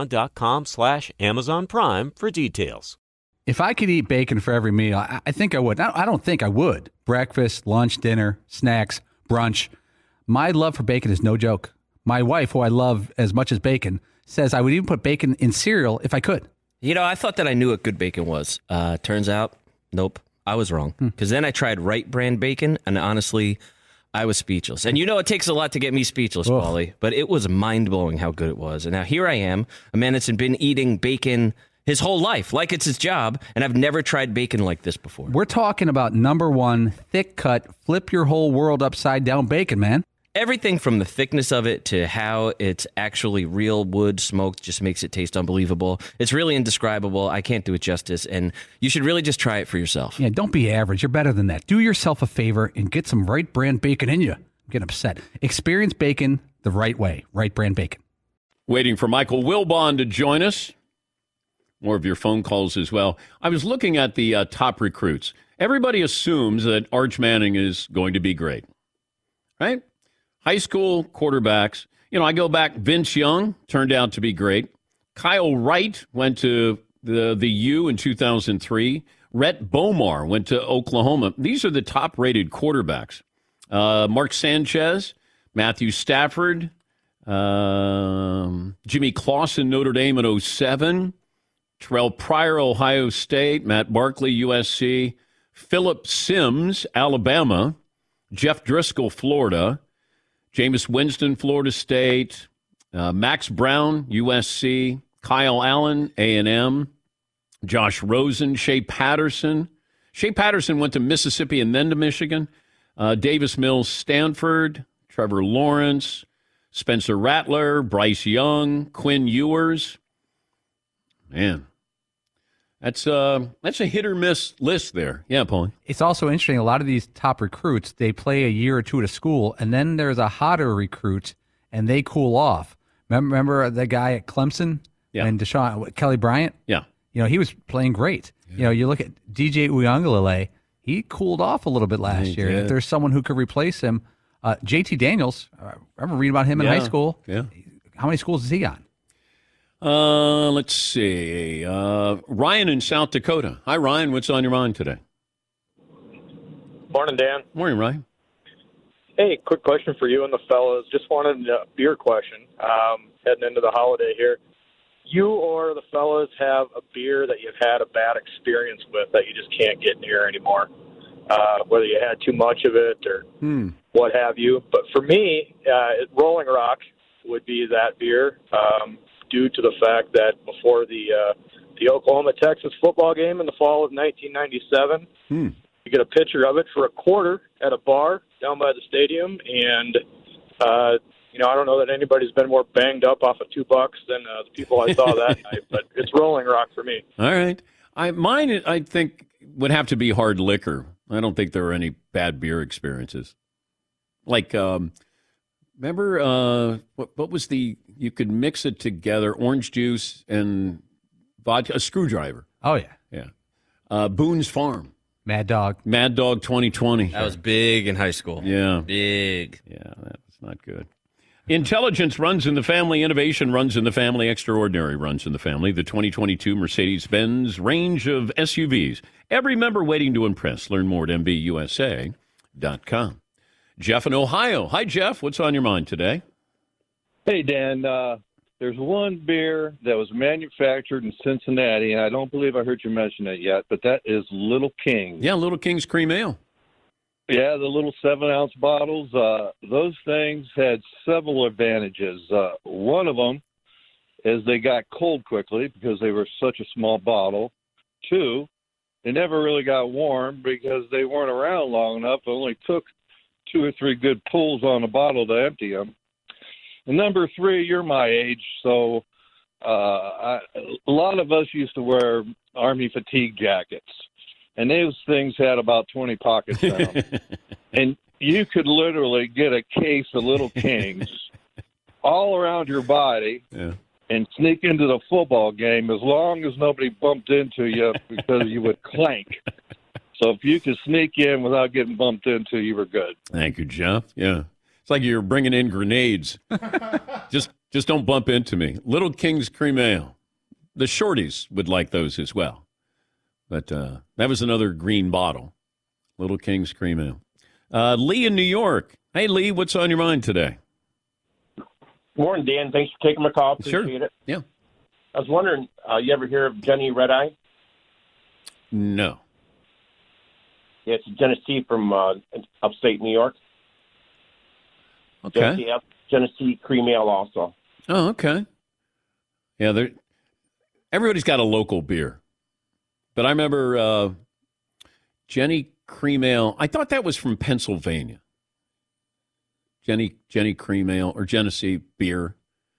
Amazon.com/Amazon Prime for details. If I could eat bacon for every meal, I think I would. I don't think I would. Breakfast, lunch, dinner, snacks, brunch. My love for bacon is no joke. My wife, who I love as much as bacon, says I would even put bacon in cereal if I could. You know, I thought that I knew what good bacon was. Turns out, nope, I was wrong. Because then I tried Wright Brand bacon, and honestly, I was speechless. And you know, it takes a lot to get me speechless, Paulie, but it was mind-blowing how good it was. And now here I am, a man that's been eating bacon his whole life, like it's his job, and I've never tried bacon like this before. We're talking about number one, thick cut, flip your whole world upside down bacon, man. Everything from the thickness of it to how it's actually real wood smoked just makes it taste unbelievable. It's really indescribable. I can't do it justice, and you should really just try it for yourself. Yeah, don't be average. You're better than that. Do yourself a favor and get some Right Brand bacon in you. I'm getting upset. Experience bacon the right way. Right Brand bacon. Waiting for Michael Wilbon to join us. More of your phone calls as well. I was looking at the top recruits. Everybody assumes that Arch Manning is going to be great, right? High school quarterbacks. I go back, Vince Young turned out to be great. Kyle Wright went to the U in 2003. Rhett Bomar went to Oklahoma. These are the top-rated quarterbacks. Mark Sanchez, Matthew Stafford, Jimmy Clausen, Notre Dame in 2007. Terrell Pryor, Ohio State. Matt Barkley, USC. Phillip Sims, Alabama. Jeff Driscoll, Florida. Jameis Winston, Florida State. Max Brown, USC. Kyle Allen, A&M. Josh Rosen, Shea Patterson. Shea Patterson went to Mississippi and then to Michigan. Davis Mills, Stanford. Trevor Lawrence. Spencer Rattler. Bryce Young. Quinn Ewers. Man, that's a hit or miss list there. Yeah, Paulie. It's also interesting. A lot of these top recruits, they play a year or two at a school, and then there's a hotter recruit, and they cool off. Remember the guy at Clemson? Yeah. And Kelly Bryant? Yeah. He was playing great. Yeah. You look at DJ Uiagalelei, he cooled off a little bit last year. did. If there's someone who could replace him, JT Daniels, I remember reading about him in high school. Yeah. How many schools is he on? Let's see. Ryan in South Dakota. Hi, Ryan. What's on your mind today? Morning, Dan. Morning, Ryan. Hey, quick question for you and the fellas. Just wanted a beer question. Heading into the holiday here. You or the fellas have a beer that you've had a bad experience with that you just can't get near anymore? Whether you had too much of it or what have you. But for me, Rolling Rock would be that beer. Due to the fact that before the Oklahoma-Texas football game in the fall of 1997, you get a picture of it for $0.25 at a bar down by the stadium, and I don't know that anybody's been more banged up off of $2 than the people I saw that night. But it's Rolling Rock for me. All right, mine I think would have to be hard liquor. I don't think there are any bad beer experiences. Like, remember what was you could mix it together, orange juice and vodka, a Screwdriver. Oh, yeah. Yeah. Boone's Farm. Mad Dog 2020. That was big in high school. Yeah. Big. Yeah, that's not good. Intelligence runs in the family. Innovation runs in the family. Extraordinary runs in the family. The 2022 Mercedes-Benz range of SUVs. Every member waiting to impress. Learn more at MBUSA.com. Jeff in Ohio. Hi, Jeff. What's on your mind today? Hey, Dan. There's one beer that was manufactured in Cincinnati, and I don't believe I heard you mention it yet, but that is Little King. Yeah, Little King's Cream Ale. Yeah, the little 7-ounce bottles. Those things had several advantages. One of them is they got cold quickly because they were such a small bottle. Two, they never really got warm because they weren't around long enough. It only took 2 or 3 good pulls on a bottle to empty them. And number 3, you're my age, so a lot of us used to wear Army fatigue jackets. And those things had about 20 pockets in them. And you could literally get a case of Little Kings all around your body and sneak into the football game as long as nobody bumped into you because you would clank. So if you could sneak in without getting bumped into, you were good. Thank you, Jeff. Yeah. It's like you're bringing in grenades. Just don't bump into me. Little King's Cream Ale. The shorties would like those as well. But that was another green bottle. Little King's Cream Ale. Lee in New York. Hey, Lee, what's on your mind today? Morning, Dan. Thanks for taking my call. Appreciate it. Yeah. I was wondering, you ever hear of Jenny Red Eye? No. Yeah, it's Genesee from upstate New York. Okay. Genesee Cream Ale also. Oh, okay. Yeah, Everybody's got a local beer. But I remember Jenny Cream Ale. I thought that was from Pennsylvania. Jenny Cream Ale or Genesee beer.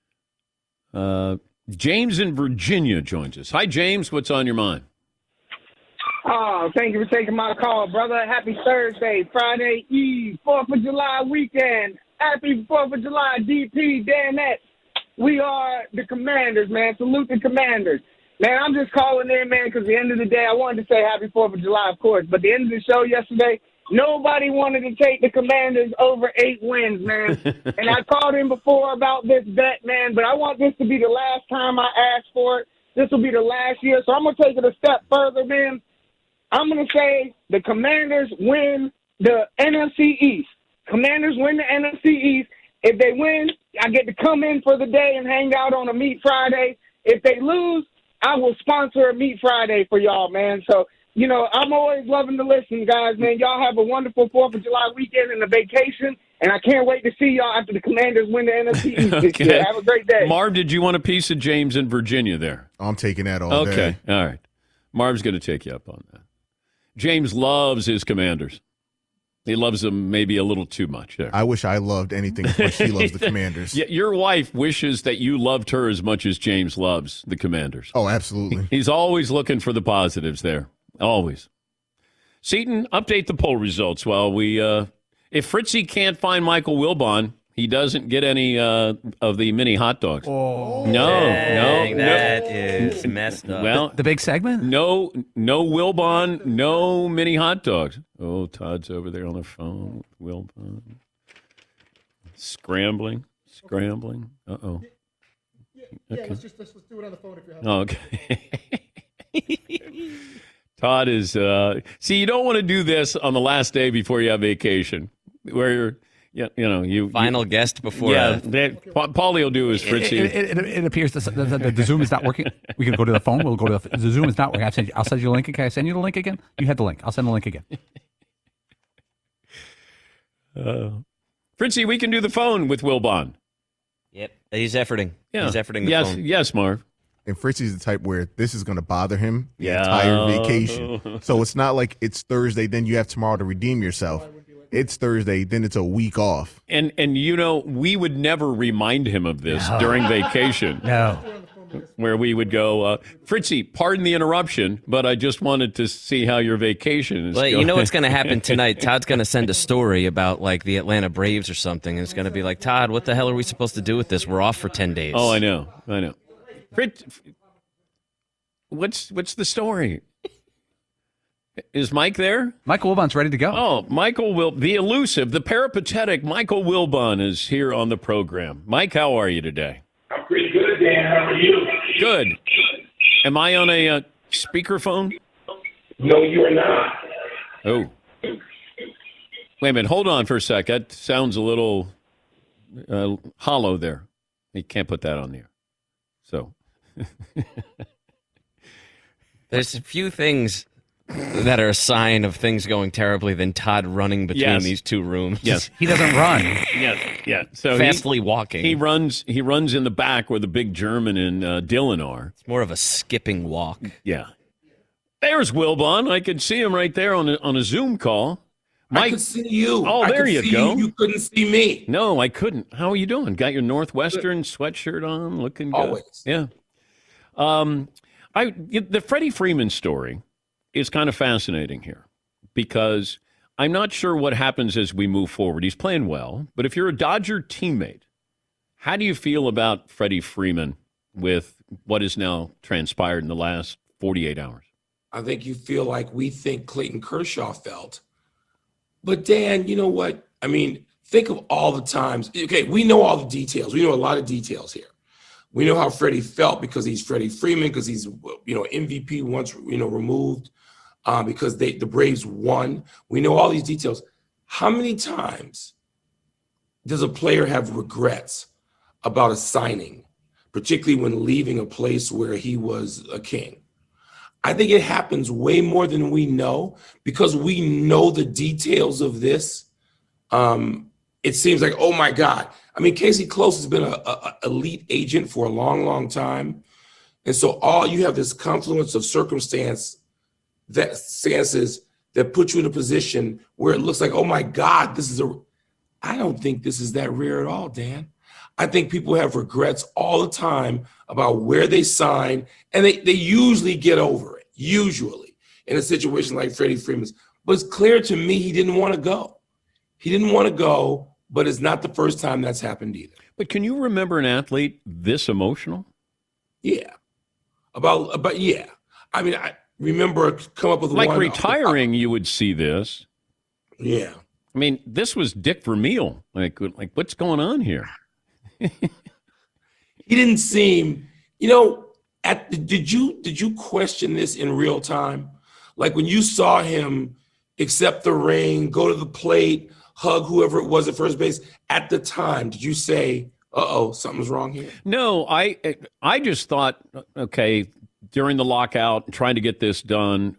James in Virginia joins us. Hi, James. What's on your mind? Oh, thank you for taking my call, brother. Happy Thursday, Friday Eve, 4th of July weekend. Happy 4th of July, DP, Danette. We are the Commanders, man. Salute the Commanders. Man, I'm just calling in, man, because at the end of the day, I wanted to say happy 4th of July, of course. But at the end of the show yesterday, nobody wanted to take the Commanders over 8 wins, man. And I called in before about this bet, man, but I want this to be the last time I ask for it. This will be the last year, so I'm going to take it a step further, man. I'm going to say the Commanders win the NFC East. Commanders win the NFC East. If they win, I get to come in for the day and hang out on a Meat Friday. If they lose, I will sponsor a Meat Friday for y'all, man. So, you know, I'm always loving to listen, guys, man. Y'all have a wonderful 4th of July weekend and a vacation, and I can't wait to see y'all after the Commanders win the NFC East this year. Have a great day. Marv, did you want a piece of James in Virginia there? I'm taking that all day. Okay, all right. Marv's going to take you up on that. James loves his Commanders. He loves them maybe a little too much there. I wish I loved anything as much as he loves the Commanders. Yeah, your wife wishes that you loved her as much as James loves the Commanders. Oh, absolutely. He's always looking for the positives there. Always. Seton, update the poll results while we if Fritzy can't find Michael Wilbon, he doesn't get any of the mini hot dogs. Oh, no. That is messed up. Well, the big segment? No Wilbon, no mini hot dogs. Oh, Todd's over there on the phone with Wilbon. Scrambling. Uh-oh. Yeah, let's do it on the phone if you're happy. Okay. Todd is see, you don't want to do this on the last day before you have vacation, where you're final guest before. Yeah, Paulie will do his Fritzy. It appears the Zoom is not working. We can go to the phone. We'll go to the Zoom is not working. I'll send you the link. Can I send you the link again? You had the link. I'll send the link again. Fritzy, we can do the phone with Wilbon. Yep, he's efforting. Yeah. He's efforting the phone. Yes, Marv. And Fritzy's the type where this is going to bother him the entire vacation. So it's not like it's Thursday, then you have tomorrow to redeem yourself. It's Thursday, then it's a week off. And we would never remind him of this during vacation. No. Where we would go, Fritzy, pardon the interruption, but I just wanted to see how your vacation is going. You know what's going to happen tonight? Todd's going to send a story about, like, the Atlanta Braves or something, and it's going to be like, Todd, what the hell are we supposed to do with this? We're off for 10 days. Oh, I know. Fritz, what's the story? Is Mike there? Michael Wilbon's ready to go. Oh, the elusive, the peripatetic Michael Wilbon is here on the program. Mike, how are you today? I'm pretty good, Dan. How are you? Good. Am I on a speakerphone? No, you are not. Oh. Wait a minute. Hold on for a sec. That sounds a little hollow there. You can't put that on there. So. There's a few things that are a sign of things going terribly than Todd running between these two rooms. Yes. He doesn't run. Yeah. So fastly walking. He runs in the back where the big German and Dylan are. It's more of a skipping walk. Yeah. There's Wilbon. I could see him right there on a Zoom call. Mike, I could see you. Oh, there you go. You couldn't see me. No, I couldn't. How are you doing? Got your Northwestern sweatshirt on, looking good. Always. Yeah. The Freddie Freeman story is kind of fascinating here because I'm not sure what happens as we move forward. He's playing well, but if you're a Dodger teammate, how do you feel about Freddie Freeman with what has now transpired in the last 48 hours? I think you feel like we think Clayton Kershaw felt. But, Dan, you know what? I mean, think of all the times. Okay, we know all the details. We know a lot of details here. We know how Freddie felt because he's Freddie Freeman, because he's, MVP once, removed, because the Braves won. We know all these details. How many times does a player have regrets about a signing, particularly when leaving a place where he was a king? I think it happens way more than we know because we know the details of this. It seems like, oh, my God. I mean, Casey Close has been an elite agent for a long, long time. And so all you have this confluence of circumstances that put you in a position where it looks like, oh my God, I don't think this is that rare at all, Dan. I think people have regrets all the time about where they sign, and they usually get over it, usually, in a situation like Freddie Freeman's. But it's clear to me he didn't want to go. He didn't want to go, but it's not the first time that's happened either. But can you remember an athlete this emotional? Yeah. Yeah. I mean, I remember come up with like one. Retiring, you would see this. Yeah. I mean, this was Dick Vermeil. Like what's going on here? He didn't seem, did you question this in real time? Like when you saw him accept the ring, go to the plate, hug whoever it was at first base, at the time, did you say, uh-oh, something's wrong here? No, I just thought, okay, during the lockout, trying to get this done,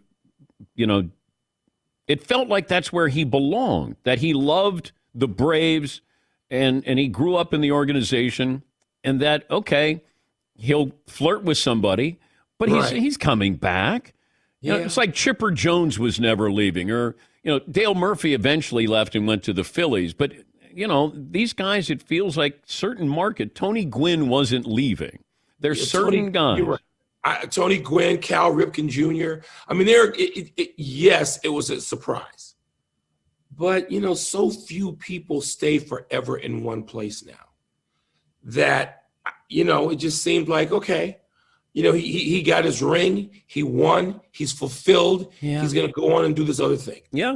it felt like that's where he belonged, that he loved the Braves and he grew up in the organization, and that, okay, he'll flirt with somebody, but he's coming back. Yeah. It's like Chipper Jones was never leaving, or, Dale Murphy eventually left and went to the Phillies. But, these guys, it feels like certain market. Tony Gwynn wasn't leaving. There's certain guys. You're right. Tony Gwynn, Cal Ripken Jr. I mean, yes, it was a surprise. But, so few people stay forever in one place now that, it just seemed like, okay, he got his ring, he won, he's fulfilled, he's going to go on and do this other thing. Yeah.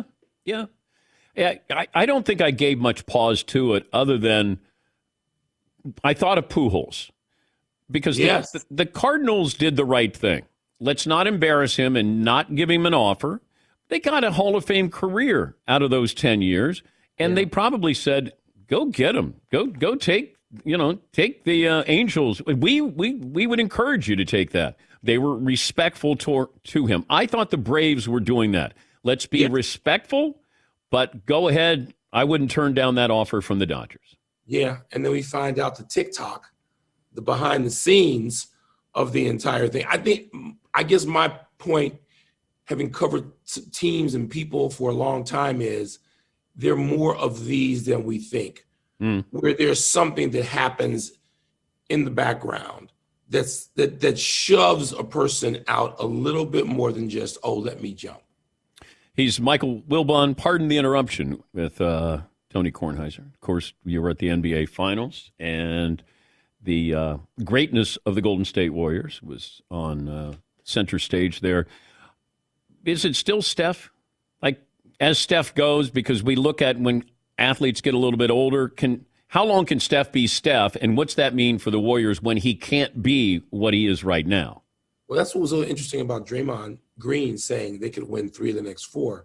I don't think I gave much pause to it other than I thought of Pujols because the Cardinals did the right thing. Let's not embarrass him and not give him an offer. They got a Hall of Fame career out of those 10 years, and they probably said, go get him. Go take the Angels. We would encourage you to take that. They were respectful to him. I thought the Braves were doing that. Let's be respectful, but go ahead. I wouldn't turn down that offer from the Dodgers. Yeah, and then we find out the TikTok, the behind the scenes of the entire thing. I guess my point, having covered teams and people for a long time, is there are more of these than we think, where there's something that happens in the background that shoves a person out a little bit more than just, oh, let me jump. He's Michael Wilbon. Pardon the interruption with Tony Kornheiser. Of course, you were at the NBA Finals, and the greatness of the Golden State Warriors was on center stage there. Is it still Steph? Like, as Steph goes, because we look at when athletes get a little bit older, how long can Steph be Steph, and what's that mean for the Warriors when he can't be what he is right now? Well, that's what was so interesting about Draymond Green saying they could win 3 of the next 4.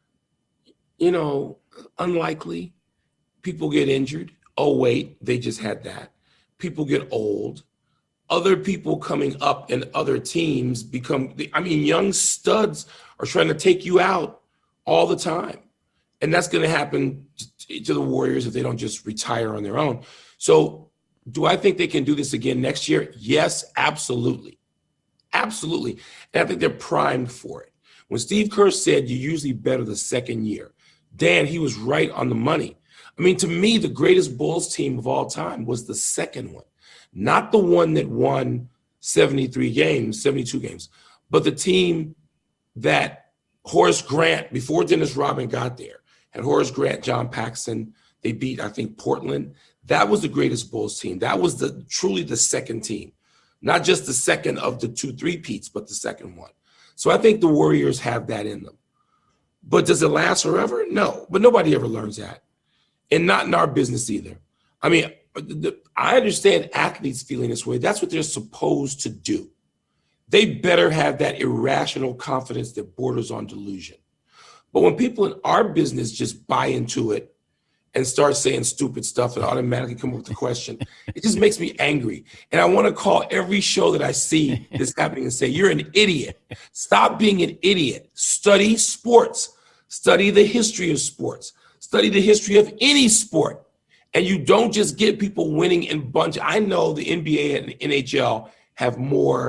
Unlikely. People get injured. Oh, wait, they just had that. People get old. Other people coming up in other teams young studs are trying to take you out all the time. And that's going to happen to the Warriors if they don't just retire on their own. So do I think they can do this again next year? Yes, absolutely. Absolutely. And I think they're primed for it. When Steve Kerr said you usually better the second year, Dan, he was right on the money. I mean, to me, the greatest Bulls team of all time was the second one, not the one that won 72 games, but the team that Horace Grant, before Dennis Rodman got there, and Horace Grant, John Paxson, they beat, I think, Portland. That was the greatest Bulls team. That was truly the second team. Not just the second of the 2 3-peats, but the second one. So I think the Warriors have that in them. But does it last forever? No. But nobody ever learns that. And not in our business either. I mean, I understand athletes feeling this way. That's what they're supposed to do. They better have that irrational confidence that borders on delusion. But when people in our business just buy into it and start saying stupid stuff and automatically come up with the question, it just makes me angry. And I want to call every show that I see this happening and say, you're an idiot. Stop being an idiot. Study sports. Study the history of sports. Study the history of any sport. And you don't just get people winning in bunch. I know the NBA and the NHL have more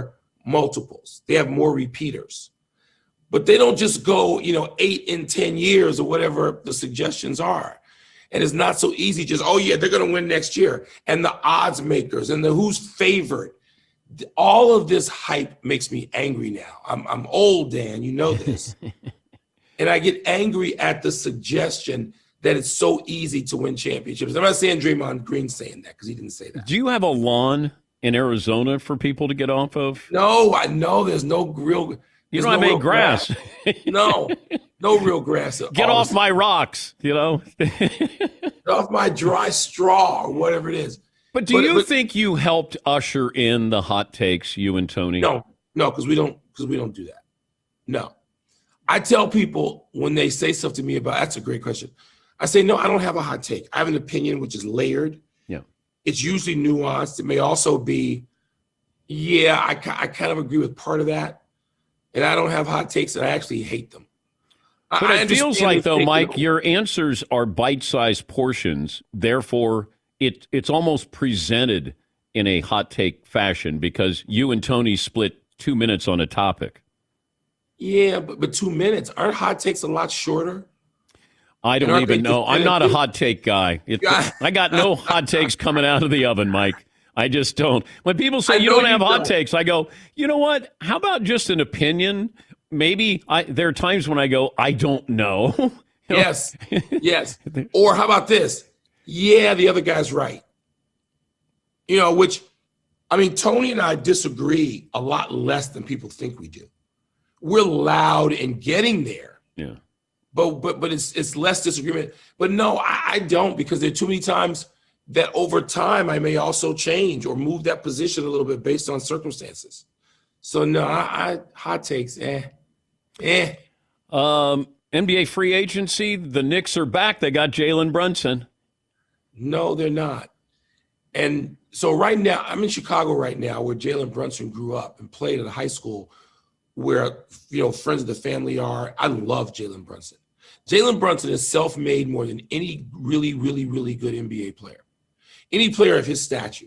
multiples. They have more repeaters. But they don't just go, 8 in 10 years or whatever the suggestions are. And it's not so easy just, they're going to win next year. And the odds makers and the who's favored. All of this hype makes me angry now. I'm old, Dan, you know this. And I get angry at the suggestion that it's so easy to win championships. I'm not saying Draymond Green's saying that because he didn't say that. Do you have a lawn in Arizona for people to get off of? No, I know there's no real. You don't have any grass. No real grass. Get off my rocks, Get off my dry straw or whatever it is. But do you think you helped usher in the hot takes, you and Tony? No, because we don't do that. No. I tell people when they say stuff to me about, that's a great question. I say, no, I don't have a hot take. I have an opinion which is layered. Yeah. It's usually nuanced. It may also be, I kind of agree with part of that. And I don't have hot takes, and I actually hate them. But it feels like, though, Mike, your answers are bite-sized portions. Therefore, it's almost presented in a hot take fashion because you and Tony split 2 minutes on a topic. Yeah, but 2 minutes. Aren't hot takes a lot shorter? I don't even know. I'm not a hot take guy. I got no hot takes coming out of the oven, Mike. I just don't. When people say you don't have hot takes, I go, you know what? How about just an opinion? Maybe there are times when I go, I don't know. Yes. Or how about this? Yeah, the other guy's right. Tony and I disagree a lot less than people think we do. We're loud in getting there. Yeah. But it's less disagreement. But no, I don't, because there are too many times that over time I may also change or move that position a little bit based on circumstances. So no, I hot takes, NBA free agency, the Knicks are back. They got Jalen Brunson. No, they're not. And so right now, I'm in Chicago right now where Jalen Brunson grew up and played at a high school where, friends of the family are. I love Jalen Brunson. Jalen Brunson is self-made more than any really, really, really good NBA player. Any player of his stature.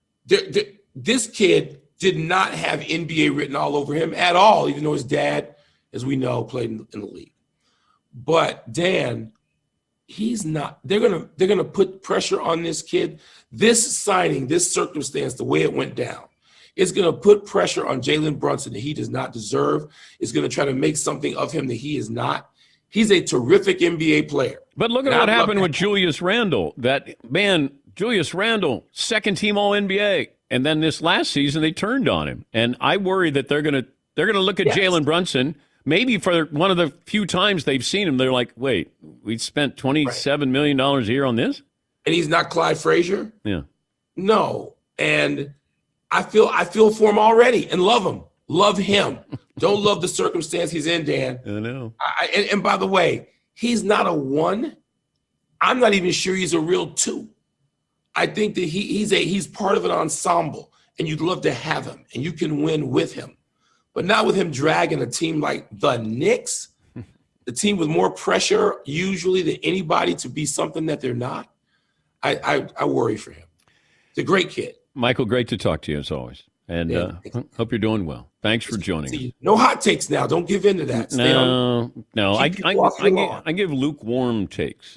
This kid did not have NBA written all over him at all, even though his dad, as we know, played in the league. But Dan, he's not. They're gonna put pressure on this kid. This signing, this circumstance, the way it went down, is going to put pressure on Jalen Brunson that he does not deserve. It's going to try to make something of him that he is not. He's a terrific NBA player. But look at what happened with Julius Randle. Julius Randle, second team All-NBA. And then this last season, they turned on him. And I worry that they're going to look at Jalen Brunson. Maybe for one of the few times they've seen him, they're like, wait, we spent $27 million a year on this? And he's not Clyde Frazier? Yeah. No. And I feel for him already and love him. Love him. Don't love the circumstance he's in, Dan. I know. And by the way, he's not a 1. I'm not even sure he's a real 2. I think that he's part of an ensemble, and you'd love to have him, and you can win with him. But not with him dragging a team like the Knicks, the team with more pressure usually than anybody to be something that they're not. I worry for him. He's a great kid. Michael, great to talk to you as always. And hope you're doing well. Thanks for joining us. No hot takes now. Don't give in to that. No. I give lukewarm takes.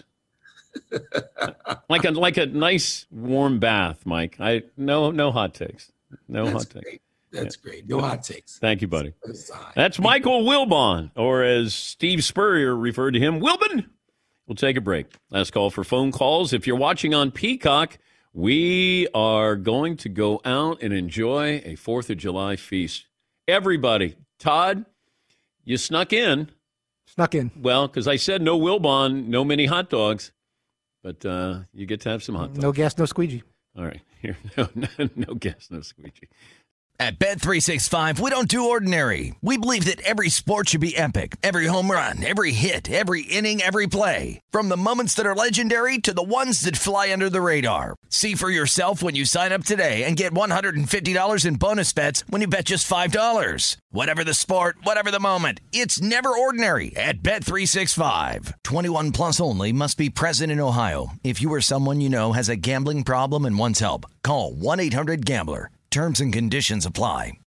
like a nice warm bath, Mike. No hot takes. That's great. No hot takes. Thank you, buddy. That's Michael Wilbon, or as Steve Spurrier referred to him, Wilbon. We'll take a break. Last call for phone calls. If you're watching on Peacock, we are going to go out and enjoy a 4th of July feast. Everybody. Todd, you snuck in. Well, because I said no Wilbon, no mini hot dogs. But you get to have some hot dogs. No gas, no squeegee. All right. Here, no gas, no squeegee. At Bet365, we don't do ordinary. We believe that every sport should be epic. Every home run, every hit, every inning, every play. From the moments that are legendary to the ones that fly under the radar. See for yourself when you sign up today and get $150 in bonus bets when you bet just $5. Whatever the sport, whatever the moment, it's never ordinary at Bet365. 21 plus only. Must be present in Ohio. If you or someone you know has a gambling problem and wants help, call 1-800-GAMBLER. Terms and conditions apply.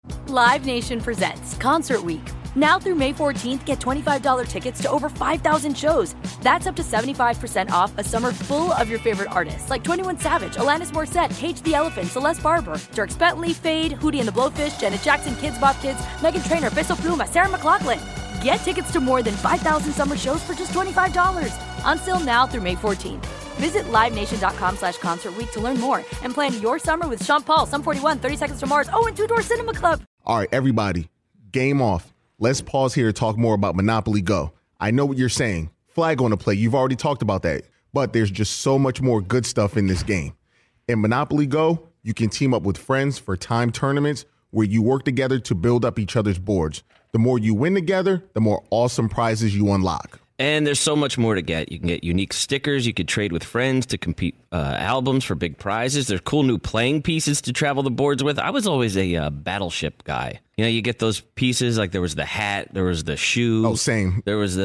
Live Nation presents Concert Week. Now through May 14th, get $25 tickets to over 5,000 shows. That's up to 75% off a summer full of your favorite artists like 21 Savage, Alanis Morissette, Cage the Elephant, Celeste Barber, Dierks Bentley, Fade, Hootie and the Blowfish, Janet Jackson, Kids Bop Kids, Meghan Trainor, Bissell Pluma, Sarah McLachlan. Get tickets to more than 5,000 summer shows for just $25. Until now through May 14th. Visit LiveNation.com/Concert Week to learn more and plan your summer with Sean Paul, Sum 41, 30 Seconds to Mars, and Two Door Cinema Club. All right, everybody, game off. Let's pause here to talk more about Monopoly Go. I know what you're saying. Flag on the play. You've already talked about that. But there's just so much more good stuff in this game. In Monopoly Go, you can team up with friends for time tournaments where you work together to build up each other's boards. The more you win together, the more awesome prizes you unlock. And there's so much more to get. You can get unique stickers. You could trade with friends to compete albums for big prizes. There's cool new playing pieces to travel the boards with. I was always a Battleship guy. You know, you get those pieces, like there was the hat, there was the shoe. Oh, same.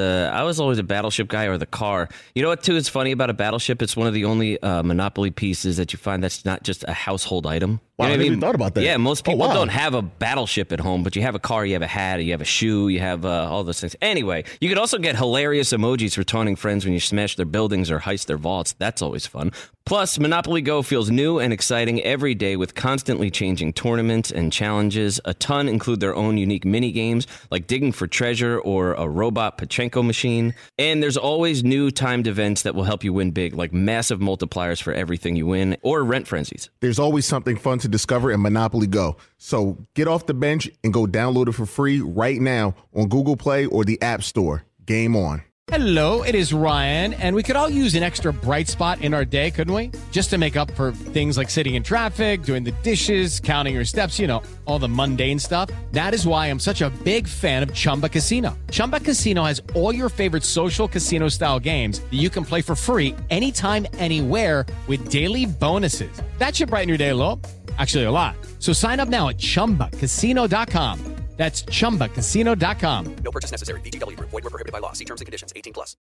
I was always a Battleship guy, or the car. You know what, too, is funny about a Battleship? It's one of the only Monopoly pieces that you find that's not just a household item. Wow, You know I never even thought about that. Yeah, most people wow. don't have a Battleship at home, but you have a car, you have a hat, you have a shoe, you have all those things. Anyway, you could also get hilarious emojis for taunting friends when you smash their buildings or heist their vaults. That's always fun. Plus, Monopoly Go feels new and exciting every day with constantly changing tournaments and challenges. A ton include their own unique mini games like digging for treasure or a robot Pachinko machine. And there's always new timed events that will help you win big, like massive multipliers for everything you win or rent frenzies. There's always something fun to discover in Monopoly Go. So get off the bench and go download it for free right now on Google Play or the App Store. Game on. Hello, it is Ryan, and we could all use an extra bright spot in our day, couldn't we? Just to make up for things like sitting in traffic, doing the dishes, counting your steps, you know, all the mundane stuff. That is why I'm such a big fan of Chumba Casino. Chumba Casino has all your favorite social casino-style games that you can play for free anytime, anywhere with daily bonuses. That should brighten your day a little. Actually, a lot. So sign up now at ChumbaCasino.com. That's ChumbaCasino.com. No purchase necessary. VGW Group. Void where prohibited by law. See terms and conditions. 18+.